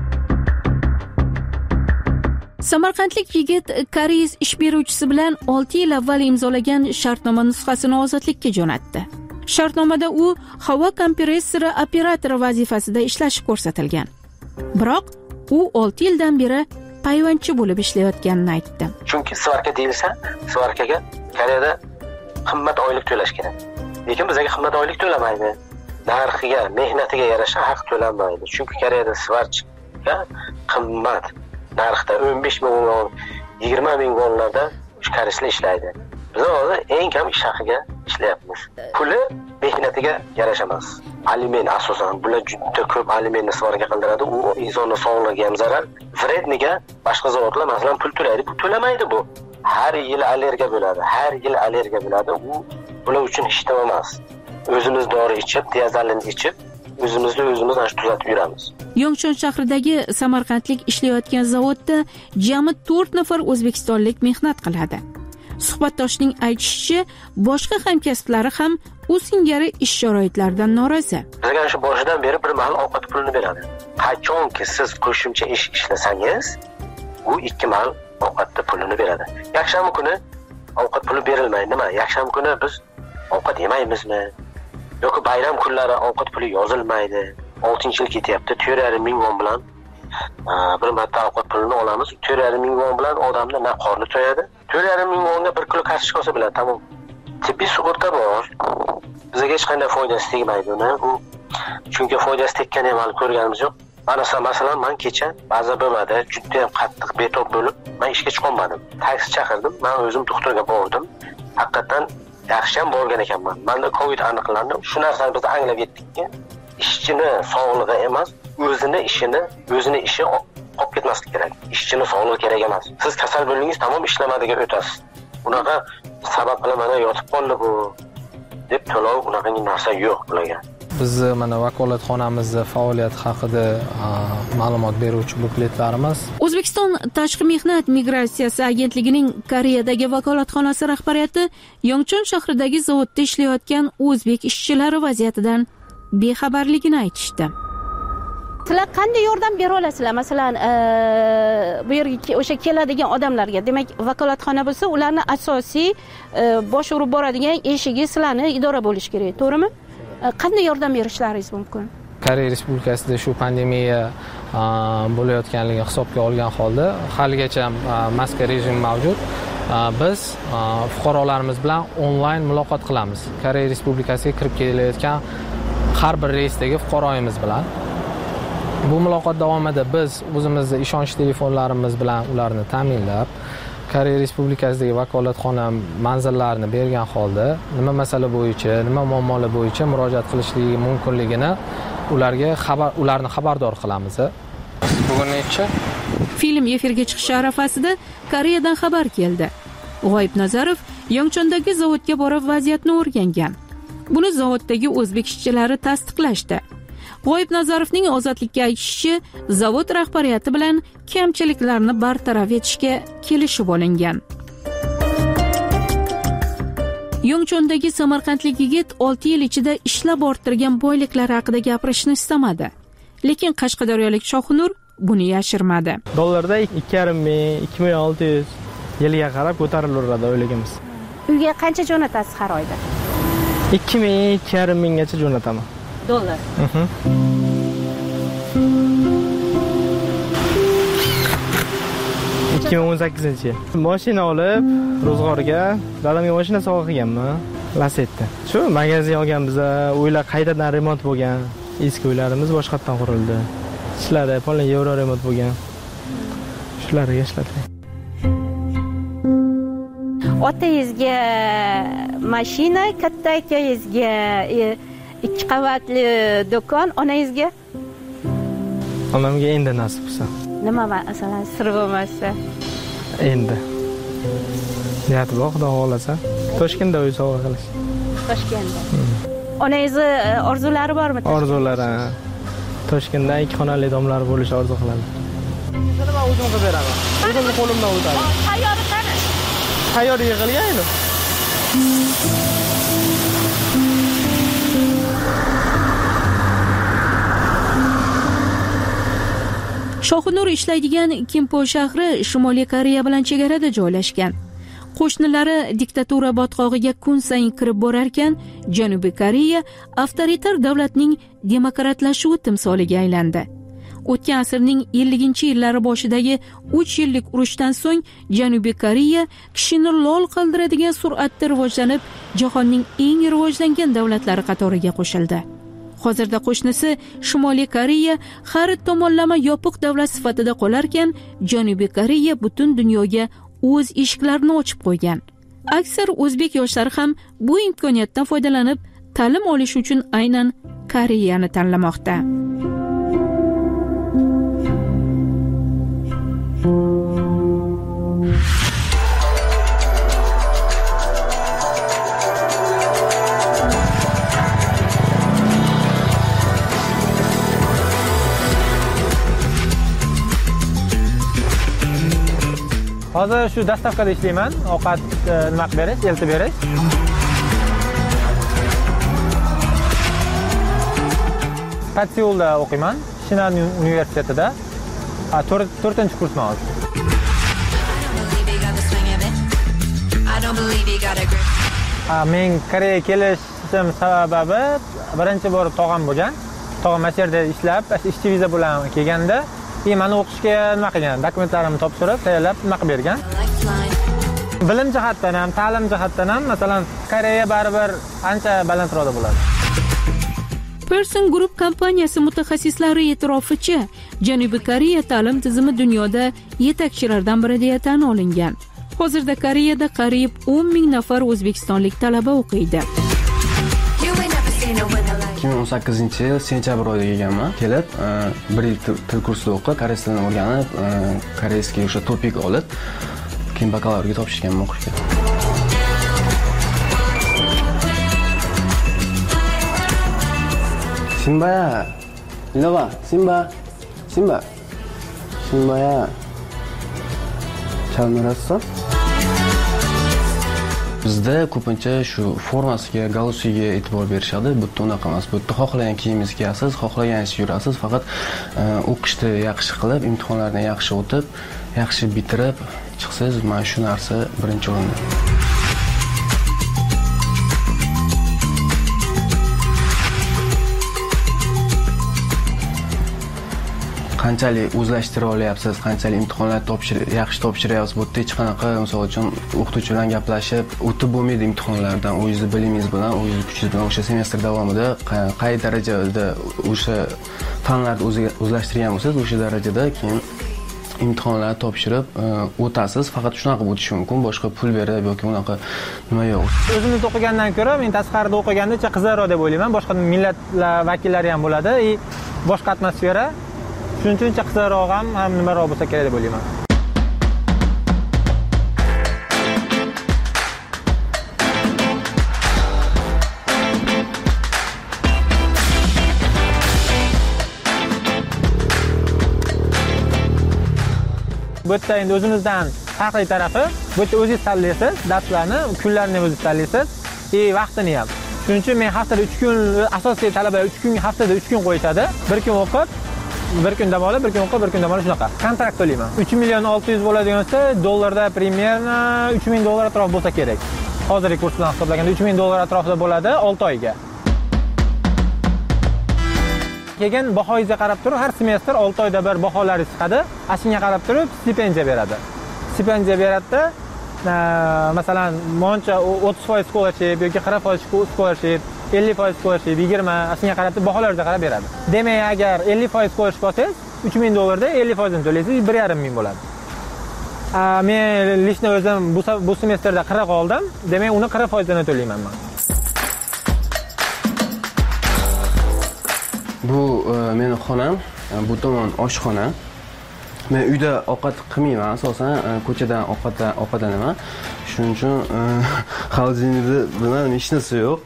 Samarqandlik yigit koreys ish beruvchisi bilan olti yil avval imzolagan shartnoma nusxasini ozodlikka jo'natdi. Shartnomada u havo kompressori operatori vazifasida ishlashi ko'rsatilgan. Biroq u olti yildan beri payvandchi bo'lib ishlayotganini aytdi. Chunki svarka deyilsa, svarkaga Koreyada qimmat oylik to'lash kerak. Lekin bizga qimmat oylik to'lamaydi. Narxiga, mehnatiga yarasha haq to'lanmaydi. Chunki Koreyada svarchga qimmat narxda o'n besh ming won, yigirma ming wonlarda koreyslar ishlaydi. Biz hozir eng kam ish haqiga ishlayapmiz. Puli mehnatiga yarasha emas. Aliment asosan bular juda ko'p alimentni svarga qildiradi. U insonning sog'lig'iga ham zarar. Vredniga boshqa zavodlar masalan pul to'laydi, bu to'lamaydi bu. Har yil allergiya bo'ladi. Har yil allergiya bo'ladi. U bular uchun hech nima emas. O'zimiz dori ichib, diazalin ichib, o'zimizni o'zimiz ash tuzatib yuramiz. Yongchon shahridagi samarqandlik ishlayotgan zavodda jami to'rt nafar o'zbekistonlik mehnat qiladi. Suhbatdoshning aytishicha, boshqa hamkasblari ham u singari ish sharoitlaridan norozi. Bizga shu boshidan beri bir mahal ovqat pulini beradi. Qachonki siz qo'shimcha ish ishlasangiz, u ikki mahal ovqatda pulini beradi. Yakshanba kuni ovqat puli berilmaydi. Nima? Yakshanba kuni biz ovqat yemaymizmi? yoki bayram kunlari ovqat puli yozilmaydi. oltinchi yil ketyapti. to'rt yarim ming won bilan bir marta ovqat pulini olamiz. to'rt yarim ming won bilan odamni na qorni to'yadi. to'rt yarim ming wonga bir kilo kartoshka olsa bilan tamom. Tibbiy sug'urta bor. Bizga hech qanday foydasi tegmaydi uni. U chunki foydasi tekkani ham hali ko'rganimiz yo'q. Mana masalan men kecha ba'zi bo'lmadi, juda ham qattiq betob bo'lib, men ishga chiqolmadim. Taksi chaqirdim, men o'zim doktorga bordim. Haqiqatan yaxshi ham borgan ekanman. Menda Covid aniqlandi. Shu narsani biz anglab yetdikki, ishchini sog'lig'i emas, o'zini ishini, o'zini ishi qolib ketmaslik kerak. Ishchini sog'lig'i kerak emas. Siz kasal bo'ldingiz, tamom ishlamadiga o'tasiz. Unaqa sabab bilan mana yotib qoldi bu deb to'lov unaqa narsa yo'q bularga. Biz mana vakolatxonamizning faoliyati haqida ma'lumot beruvchi bukletlarimiz. O'zbekiston Tashqi mehnat migratsiyasi agentligining Koreyadagi vakolatxonasi rahbariyati Yongchon shahridagi zavodda ishlayotgan o'zbek ishchilari vaziyatidan bexabarligini aytishdi. Sizlar qanday yordam bera olasizlar? Masalan, bu yerga o'sha keladigan odamlarga, demak, vakolatxona bo'lsa, ularni asosiy bosh urib boradigan eshigi sizlarni idora bo'lish kerak, to'g'rimi? Qanday yordam berishlaringiz mumkin? Koreya Respublikasida shu pandemiya bo'layotganligini hisobga olgan holda haligacha maska rejimi mavjud. Biz fuqarolarimiz bilan onlayn muloqot qilamiz. Koreya Respublikasiga kirib kelayotgan har bir reysdagi fuqaroyimiz bilan. Bu muloqot davomida biz o'zimizning ishonch telefonlarimiz bilan ularni ta'minlab, Koreya Respublikasidagi vakolatxona manzillarini bergan holda nima masala bo'yicha, nima muammolar bo'yicha murojaat qilishligi mumkinligini ularga xabar ularni xabardor qilamiz. Bugun necha? Film efirga chiqish arafasida Koreyadan xabar keldi. G'oyib Nazarov Yongchondagi zavodga borib vaziyatni o'rgangan. Buni zavoddagi o'zbek ishchilari tasdiqlashdi. G'oyib Nazarovning ozodlikka aytishicha, zavod rahbariyati bilan kamchiliklarni bartaraf etishga kelishib olingan. Yongchondagi samarqandlik yigit olti yil ichida ishlab orttirgan boyliklari haqida gapirishni istamadi. Lekin qashqadaryolik Shoxinur buni yashirmadi. Dollarda ikki yarim ming, ikki ming olti yuz yilga qarab ko'tarilaveradi o'yligimiz. Uyga qancha jo'natasiz har oyda? ikki ming, ikki yarim minggacha jo'nataman. Dollar. ikki ming o'n sakkizinchi yil. Mashina olib, ro'zg'orga dadamga mashina sovg'a qilganman. Lasetti. Shu magazin olganmiz, uylar qaytadan remont bo'lgan. Eski uylarimiz boshqatdan qurildi. Ishlari polin yevro remont bo'lgan. Shularga ishladik. Otangizga mashina, katta akangizga ikki qavatli do'kon, onangizga? Onamga endi nasib bo'lsa. Nima masalan sir bo'lmasa? Endi. Niyat bor, xudo xolasa. Toshkentda uy sovg'a qilish. Toshkentda. Onangizni orzulari bormi? Orzulari. Toshkentda ikki xonali domlar bo'lish orzu qiladi. Nima o'zim qilib beraman. O'zimni qo'limdan o'tadi. Tayyor qani? Tayyor yig'ilgan edi. Shoxinur ishlaydigan Kimpo shahri Shimoliy Koreya bilan chegarada joylashgan. Qo'shnilari diktatura botqog'iga kun sayin kirib borarkan, Janubiy Koreya avtoritar davlatning demokratlashuvi timsoliga aylandi. O'tgan asrning elliginchi yillari boshidagi uch yillik urushdan so'ng Janubiy Koreya kishini lol qoldiradigan sur'atda rivojlanib, jahonning eng rivojlangan davlatlari qatoriga qo'shildi. Hozirda qo'shnisi Shimoliy Koreya har tomonlama yopiq davlat sifatida qolarkan, Janubiy Koreya butun dunyoga o'z eshiklarini ochib qo'ygan. Aksar o'zbek yoshlari ham bu imkoniyatdan foydalanib, ta'lim olish uchun aynan Koreyani tanlamoqda. Hozir shu dastavkada ishlayman. Ovqat nima qilib berish, eltib berish. Patseulda o'qiyman. Shinan universitetida. to'rtinchi kursman hozir. Men Koreyaga kelishim sababi birinchi bor tog'am bo'lgan. Tog'am mana yerda ishlab, ishchi viza bilan kelganda Men meni o'qishga nima qilgan, dokumentlarimni topshirib, tayyorlab nima qilib bergan. Bilim jihatdan ham, ta'lim jihatdan ham, masalan, Koreya baribir ancha balandroqda bo'ladi. Person Group kompaniyasi mutaxassislari e'tiroficha, Janubiy Koreya ta'lim tizimi dunyoda yetakchilardan biri deya tan olingan. Hozirda Koreyada qariyb o'n ming nafar o'zbekistonlik talaba o'qiydi. ikki ming o'n sakkizinchi yil sentyabr oyida kelganman. Kelib, bir yil til kursida o'qib, koreys tilini o'rganib, koreyskiy o'sha topik olib, keyin bakalavriatga topshirganman o'qishga. Simba. Ilova, Simba. Simba. Simba ya. Chalmirassan? Bizda ko'pincha shu formasiga, galusiga e'tibor berishadi. Bu yerda unaqa emas. Bu yerda xohlagan kiyimingizni kiyasiz, xohlaganingizni yurasiz, faqat o'qishni yaxshi qilib, imtihonlarni yaxshi o'tib, yaxshi bitirib chiqsangiz, mana shu narsa birinchi o'rinda. Qanchalik o'zlashtira olyapsiz, qanchalik imtihonlar topshir, yaxshi topshiryapsiz, bu yerda hech qanaqa, misol uchun, o'qituvchi bilan gaplashib, o'tib bo'lmaydi imtihonlardan, o'zingizni bilimingiz bilan, o'zingizni kuchingiz bilan o'sha semestr davomida qay darajada o'sha fanlarni o'zlashtirgan bo'lsangiz, o'sha darajada keyin imtihonlarni topshirib o'tasiz. Faqat shunaqa o'tish mumkin, boshqa pul berib yoki unaqa nima yo'q. O'zimizda o'qigandan ko'ra, men tashqarida o'qiganda qizarroq deb o'ylayman. Boshqa millatlar vakillari ham bo'ladi, boshqa atmosfera. Shuning uchun qizarroq ham, ham nimaroq bo'lsa kerak deb o'ylayman. Bu yerda endi o'zimizdan farqli tarafi, bu yerda o'zingiz tanlaysiz, darslarni, kunlarni o'zingiz tanlaysiz, e vaqtini ham. Shuning uchun men haftada uch kun, asosiy talabalar uch kun, haftada uch kun qo'yishadi. Bir kun o'qib, bir kun dam olib, bir kun o'qib, bir kun dam olib shunaqa. Kontrakt to'layman. uch million olti yuz bo'ladigan bo'lsa, dollarda примерно uch ming dollar atrofida bo'lsa kerak. Hozirgi kurs bilan hisoblaganda uch ming dollar atrofida bo'ladi olti oyga. Keyin bahoyingizga qarab turib, har semestr olti oyda bir baholari chiqadi. Ashunga qarab turib stipendiya beradi. Stipendiya beradi. Masalan, moncha o'ttiz foiz scholarship yoki qirq foiz scholarship, ellik foiz scholarship, yigirma ashunga qarab baholarga qarab beradi. Demak, agar ellik foiz scholarship olsangiz, uch ming dollarda ellik foizini to'laysiz, bir yarim ming bo'ladi. Men lishni o'zim bu bu semestrda qirq oldim. Demak, uni qirq foizini to'layman men. Bu meni xonam, bu tomon oshxona. Men uyda ovqat qilmayman, asosan ko'chadan ovqatdan ovqatlanaman. Shuning uchun xolodilnikda bilan hech narsa yo'q.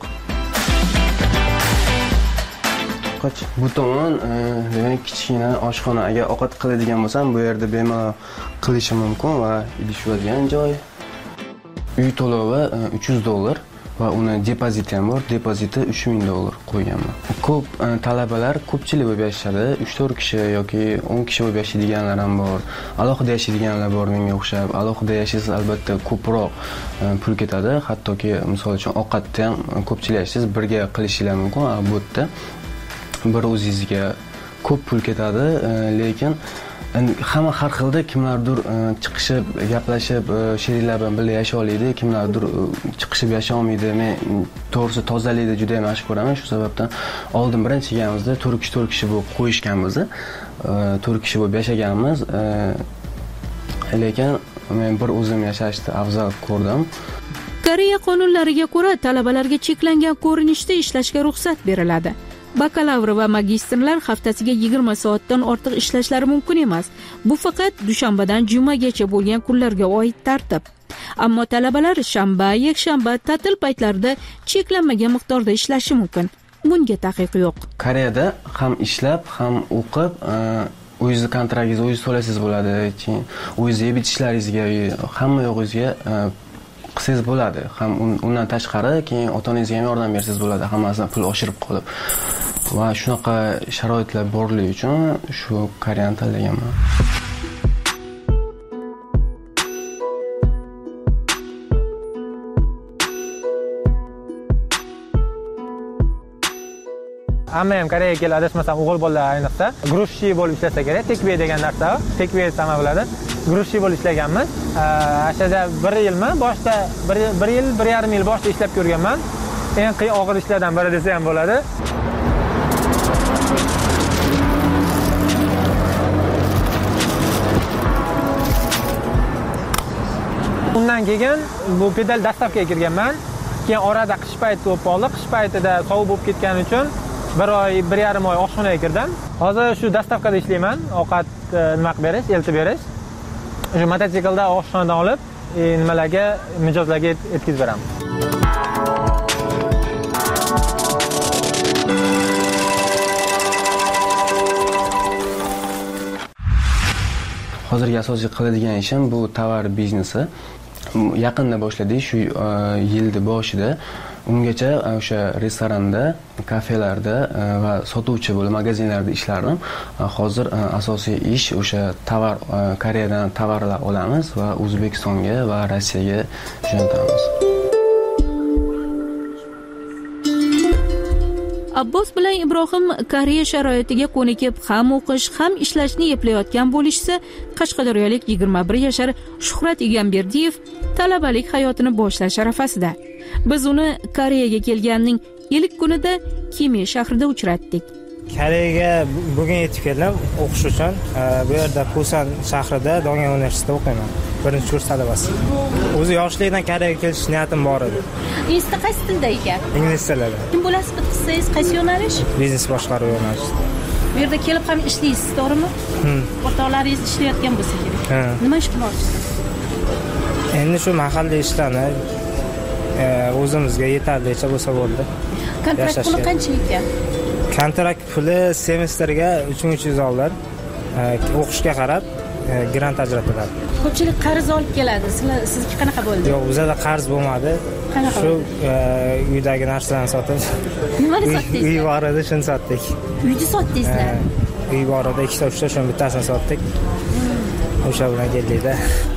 Qoch bu tomon demak kichkina oshxona. Agar ovqat qiladigan bo'lsam, bu yerda bemalol qilishim mumkin va idishadigan joy. Uy to'lovi uch yuz dollar. Va uni depoziti ham bor. Depoziti uch ming dollar qo'yganman. Ko'p talabalar ko'pchilik bo'lib yashashadi. uch to'rt kishi yoki o'n kishi bo'lib yashaydiganlar ham bor. Alohida yashaydiganlar bor menga o'xshab. Alohida yashaysiz, albatta ko'proq pul ketadi. Hattoki misol uchun ovqatda ham ko'pchilik yashaysiz, birga qilishingiz mumkin. Bu yerda bir o'zingizga ko'p pul ketadi, lekin hamma har xilda kimlardir chiqishib, gaplashib, sheriklar bilan birga yashay oladi, kimlardir chiqishib yashay olmaydi. Men to'g'risi tozalikni juda ham yaxshi ko'raman. Shu sababdan oldin birinchi kelganimizda to'rt kishi to'rt kishi bo'lib qo'yishganmiz. to'rt kishi bo'lib yashaganmiz. Lekin men bir o'zim yashashni afzal ko'rdim. Koreya qonunlariga ko'ra talabalarga cheklangan ko'rinishda ishlashga ruxsat beriladi. Bakalavr va magistrlar haftasiga yigirma soatdan ortiq ishlashlari mumkin emas. Bu faqat dushanbadan jumagacha bo'lgan kunlarga oid tartib. Ammo talabalar shanba, yakshanba, ta'til paytlarida cheklanmagan miqdorda ishlashi mumkin. Bunga taqiq yo'q. Koreyada ham ishlab, ham o'qib, o'zingiz kontraktingizni o'zingiz to'lasangiz bo'ladi. Keyin o'zingiz yeb ichishlaringizga, hamma yo'g'ingizga qilsangiz bo'ladi. Ham undan tashqari keyin ota-onangizga ham yordam bersangiz bo'ladi, hammasidan pul oshirib qolib. Va shunaqa sharoitlar borligi uchun shu Koreyani tanlaganman. Hamma ham Koreyaga kelib adashmasam o'g'il bolalar ayniqsa grushchi bo'lib ishlasa kerak. Tekve degan narsa, tekve sama bo'ladi. Grushchi bo'lib ishlaganmiz. Ashada bir yilmi, boshda bir yil, bir yarim yil boshda ishlab ko'rganman. Eng qiyin og'ir ishlardan biri desa ham bo'ladi. Undan keyin bu pedal dastavkaga kirganman. Keyin orada qish payti o'tib qoldi. Qish paytida sovuq bo'lib ketgani uchun bir oy bir yarim oy oshxonaga kirdim. Hozir shu dastavkada ishlayman, ovqat nima qilib berish, eltib berish. Shu mototsiklda oshxonadan olib, nimalarga, mijozlarga yetkazib beraman. Hozirgi asosiy qiladigan ishim bu tovar biznesi. Yaqinda boshladik, shu yilning boshida. Ungacha o'sha restoranda, kafelarda va sotuvchi bo'lib magazinlarda ishlardim. Hozir asosiy ish o'sha tovar Koreyadan tovarlar olamiz va O'zbekistonga va Rossiyaga jo'natamiz. Abbos bilan Ibrohim Koreya sharoitiga ko'nikib, ham o'qish, ham ishlashni eplayotgan bo'lishsa, qashqadaryolik yigirma bir yashar Shuhrat Egamberdiyev talabalik hayotini boshlash arafasida. Biz uni Koreyaga kelganning ilk kunida Kime shahrida uchratdik. Koreyaga bugun yetib keldim o'qish uchun. Bu yerda Pusan shahrida Dongyang universitetida o'qiyman. Birinchi kurs talabasi. O'zi yoshlikdan Koreyaga kelish niyatim bor edi. Insta qaysi tilda ekan? Ingliz tilida. Kim bo'lasiz qilsangiz qaysi yo'nalish? Biznes boshqaruv yo'nalishi. Bu yerda kelib ham ishlaysiz, to'g'rimi? Hmm. O'rtoqlaringiz ishlayotgan bo'lsa kerak. Nima ish qilmoqchisiz? Endi shu mahalliy ishlarni o'zimizga yetarlicha bo'lsa bo'ldi. Kontrakt puli qancha ekan? Kontrakt puli semestrga uch ming uch yuz dollar. O'qishga qarab grant ajratiladi. Ko'pchilik qarz olib keladi. Sizlar sizga qanaqa bo'ldi? Yo'q, bizda qarz bo'lmadi. Qanaqa? Shu uydagi narsalarni sotib. Nimani sotdingiz? Uy bor edi, shuni sotdik. Uyni sotdingizlar? Uy bor edi, ikkita uchta, shuni bittasini sotdik. O'sha bilan keldikda.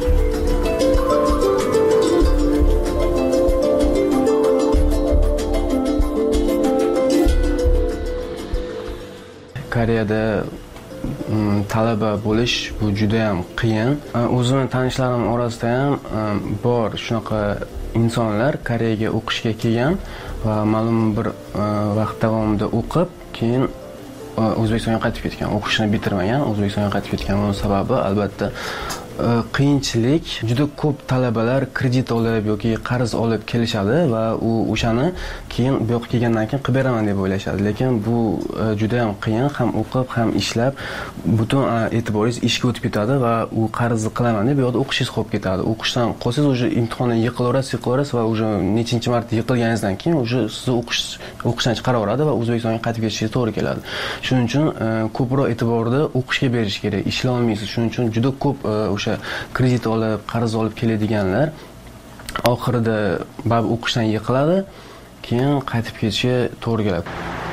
Koreyada talaba bo'lish bu juda ham qiyin. O'zimning tanishlarim orasida ham bor shunaqa insonlar Koreyaga o'qishga kelgan va ma'lum bir vaqt davomida o'qib, keyin O'zbekistonga qaytib ketgan. O'qishni bitirmagan, O'zbekistonga qaytib ketgan. Buning sababi albatta qiyinchilik. Juda ko'p talabalar kredit olib yoki qarz olib kelishadi va u o'shani keyin bu yoqqa kelgandan keyin qilib beraman deb o'ylashadi. Lekin bu juda ham qiyin, ham o'qib, ham ishlab butun e'tiboringiz ishga o'tib ketadi va u qarzni qilaman deb bu yoqda o'qishingiz qolib ketadi. O'qishdan qolsangiz o'sha imtihondan yiqilaverasiz, yiqilaverasiz va o'sha nechinchi marta yiqilganingizdan keyin o'sha sizni o'qish o'qishdan chiqaraveradi va O'zbekistonga qaytib ketishingiz to'g'ri keladi. Shuning uchun ko'proq e'tiborni o'qishga berish kerak. Ishlay olmaysiz. Shuning uchun juda ko'p o'sha kredit olib, qarz olib keladiganlar oxirida bab o'qishdan yiqiladi, keyin qaytib ketishi to'g'ri keladi.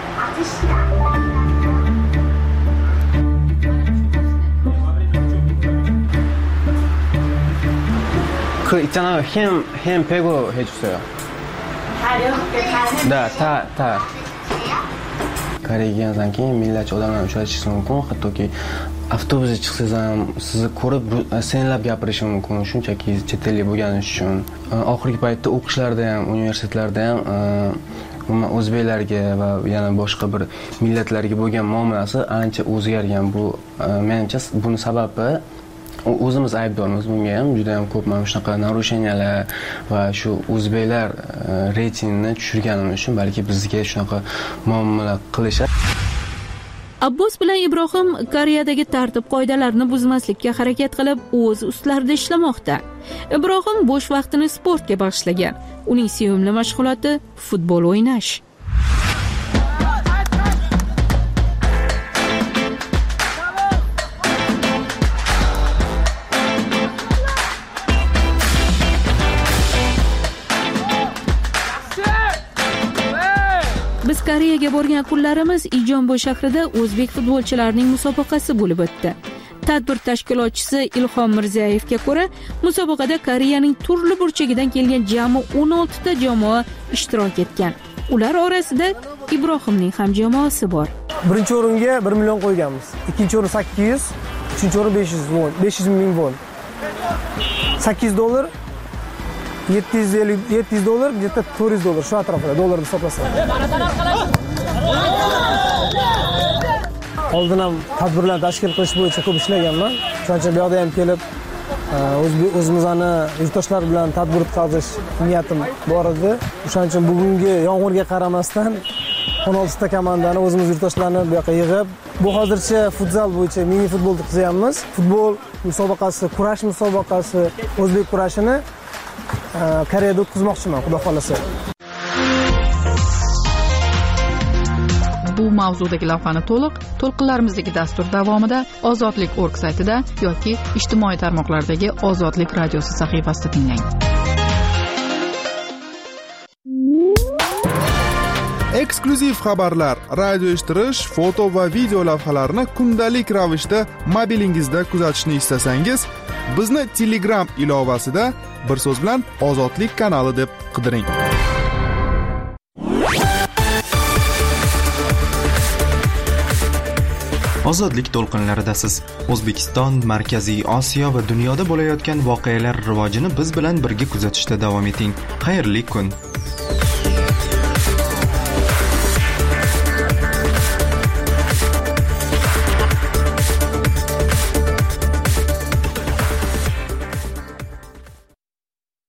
그 있잖아요. 햄, 햄 빼고 해주세요. 네, 다, 다. Koreyaga kelgandan keyin millatchi odamlarni uchratishingiz mumkin. Hattoki avtobusga chiqsangiz ham sizni ko'rib senlab gapirishi mumkin, shunchaki chet ellik bo'lganingiz uchun. Oxirgi paytda o'qishlarda ham, universitetlarda ham umuman o'zbeklarga va yana boshqa bir millatlarga bo'lgan muomalasi ancha o'zgargan. Bu menimcha buni sababi o'zimiz aybdormiz bunga ham. Juda ham ko'p mana shunaqa narusheniyalar va shu o'zbeklar reytingini tushirganimiz uchun balki bizga shunaqa muomala qilishadi. Abbos bilan Ibrohim Koreyadagi tartib qoidalarni buzmaslikka harakat qilib, o'z ustlarida ishlamoqda. Ibrohim bo'sh vaqtini sportga bag'ishlagan. Uning sevimli mashg'uloti futbol o'ynash. Biz Koreyaga borgan kunlarimiz Ijomboy shahrida o'zbek futbolchilarining musobaqasi bo'lib o'tdi. Tadbir tashkilotchisi Ilhom Mirzayevga ko'ra, musobaqada Koreyaning turli burchagidan kelgan jami o'n olti ta jamoa ishtirok etgan. Ular orasida Ibrohimning ham jamoasi bor. Birinchi o'ringa bir million qo'yganmiz. Ikkinchi o'rin sakkiz yuz, uchinchi o'rin besh yuz won, besh yuz ming won. sakkiz yuz dollar, yetti yuz ellik, yetti yuz dollar, где-то to'rt yuz dollar shu atrofida dollarni hisoblasam. Oldin ham tadbirlar tashkil qilish bo'yicha ko'p ishlaganman. Shuning uchun bu yerda ham kelib o'zimizni yurtdoshlar bilan tadbir o'tkazish niyatim bor edi. Shuning uchun bugungi yomg'irga qaramasdan o'n oltita komandani o'zimiz yurtdoshlarni bu yoqqa yig'ib, bu hozircha futzal bo'yicha mini futbolni qizyapmiz. Futbol musobaqasi, kurash musobaqasi, o'zbek kurashini Koreyada o'tkazmoqchiman, xudo xolasa. Bu mavzudagi lavhani to'liq to'lqinlarimizdagi dastur davomida ozodlik org saytida yoki ijtimoiy tarmoqlardagi Ozodlik radiosi sahifasida tinglang. Eksklyuziv xabarlar, radio eshittirish, foto va video lavhalarni kundalik ravishda mobilingizda kuzatishni istasangiz, bizni Telegram ilovasida bir so'z bilan Ozodlik kanali deb qidiring. Ozodlik to'lqinlaridasiz. O'zbekiston, Markaziy Osiyo va dunyoda bo'layotgan voqealar rivojini biz bilan birga kuzatishda davom eting. Xayrli kun.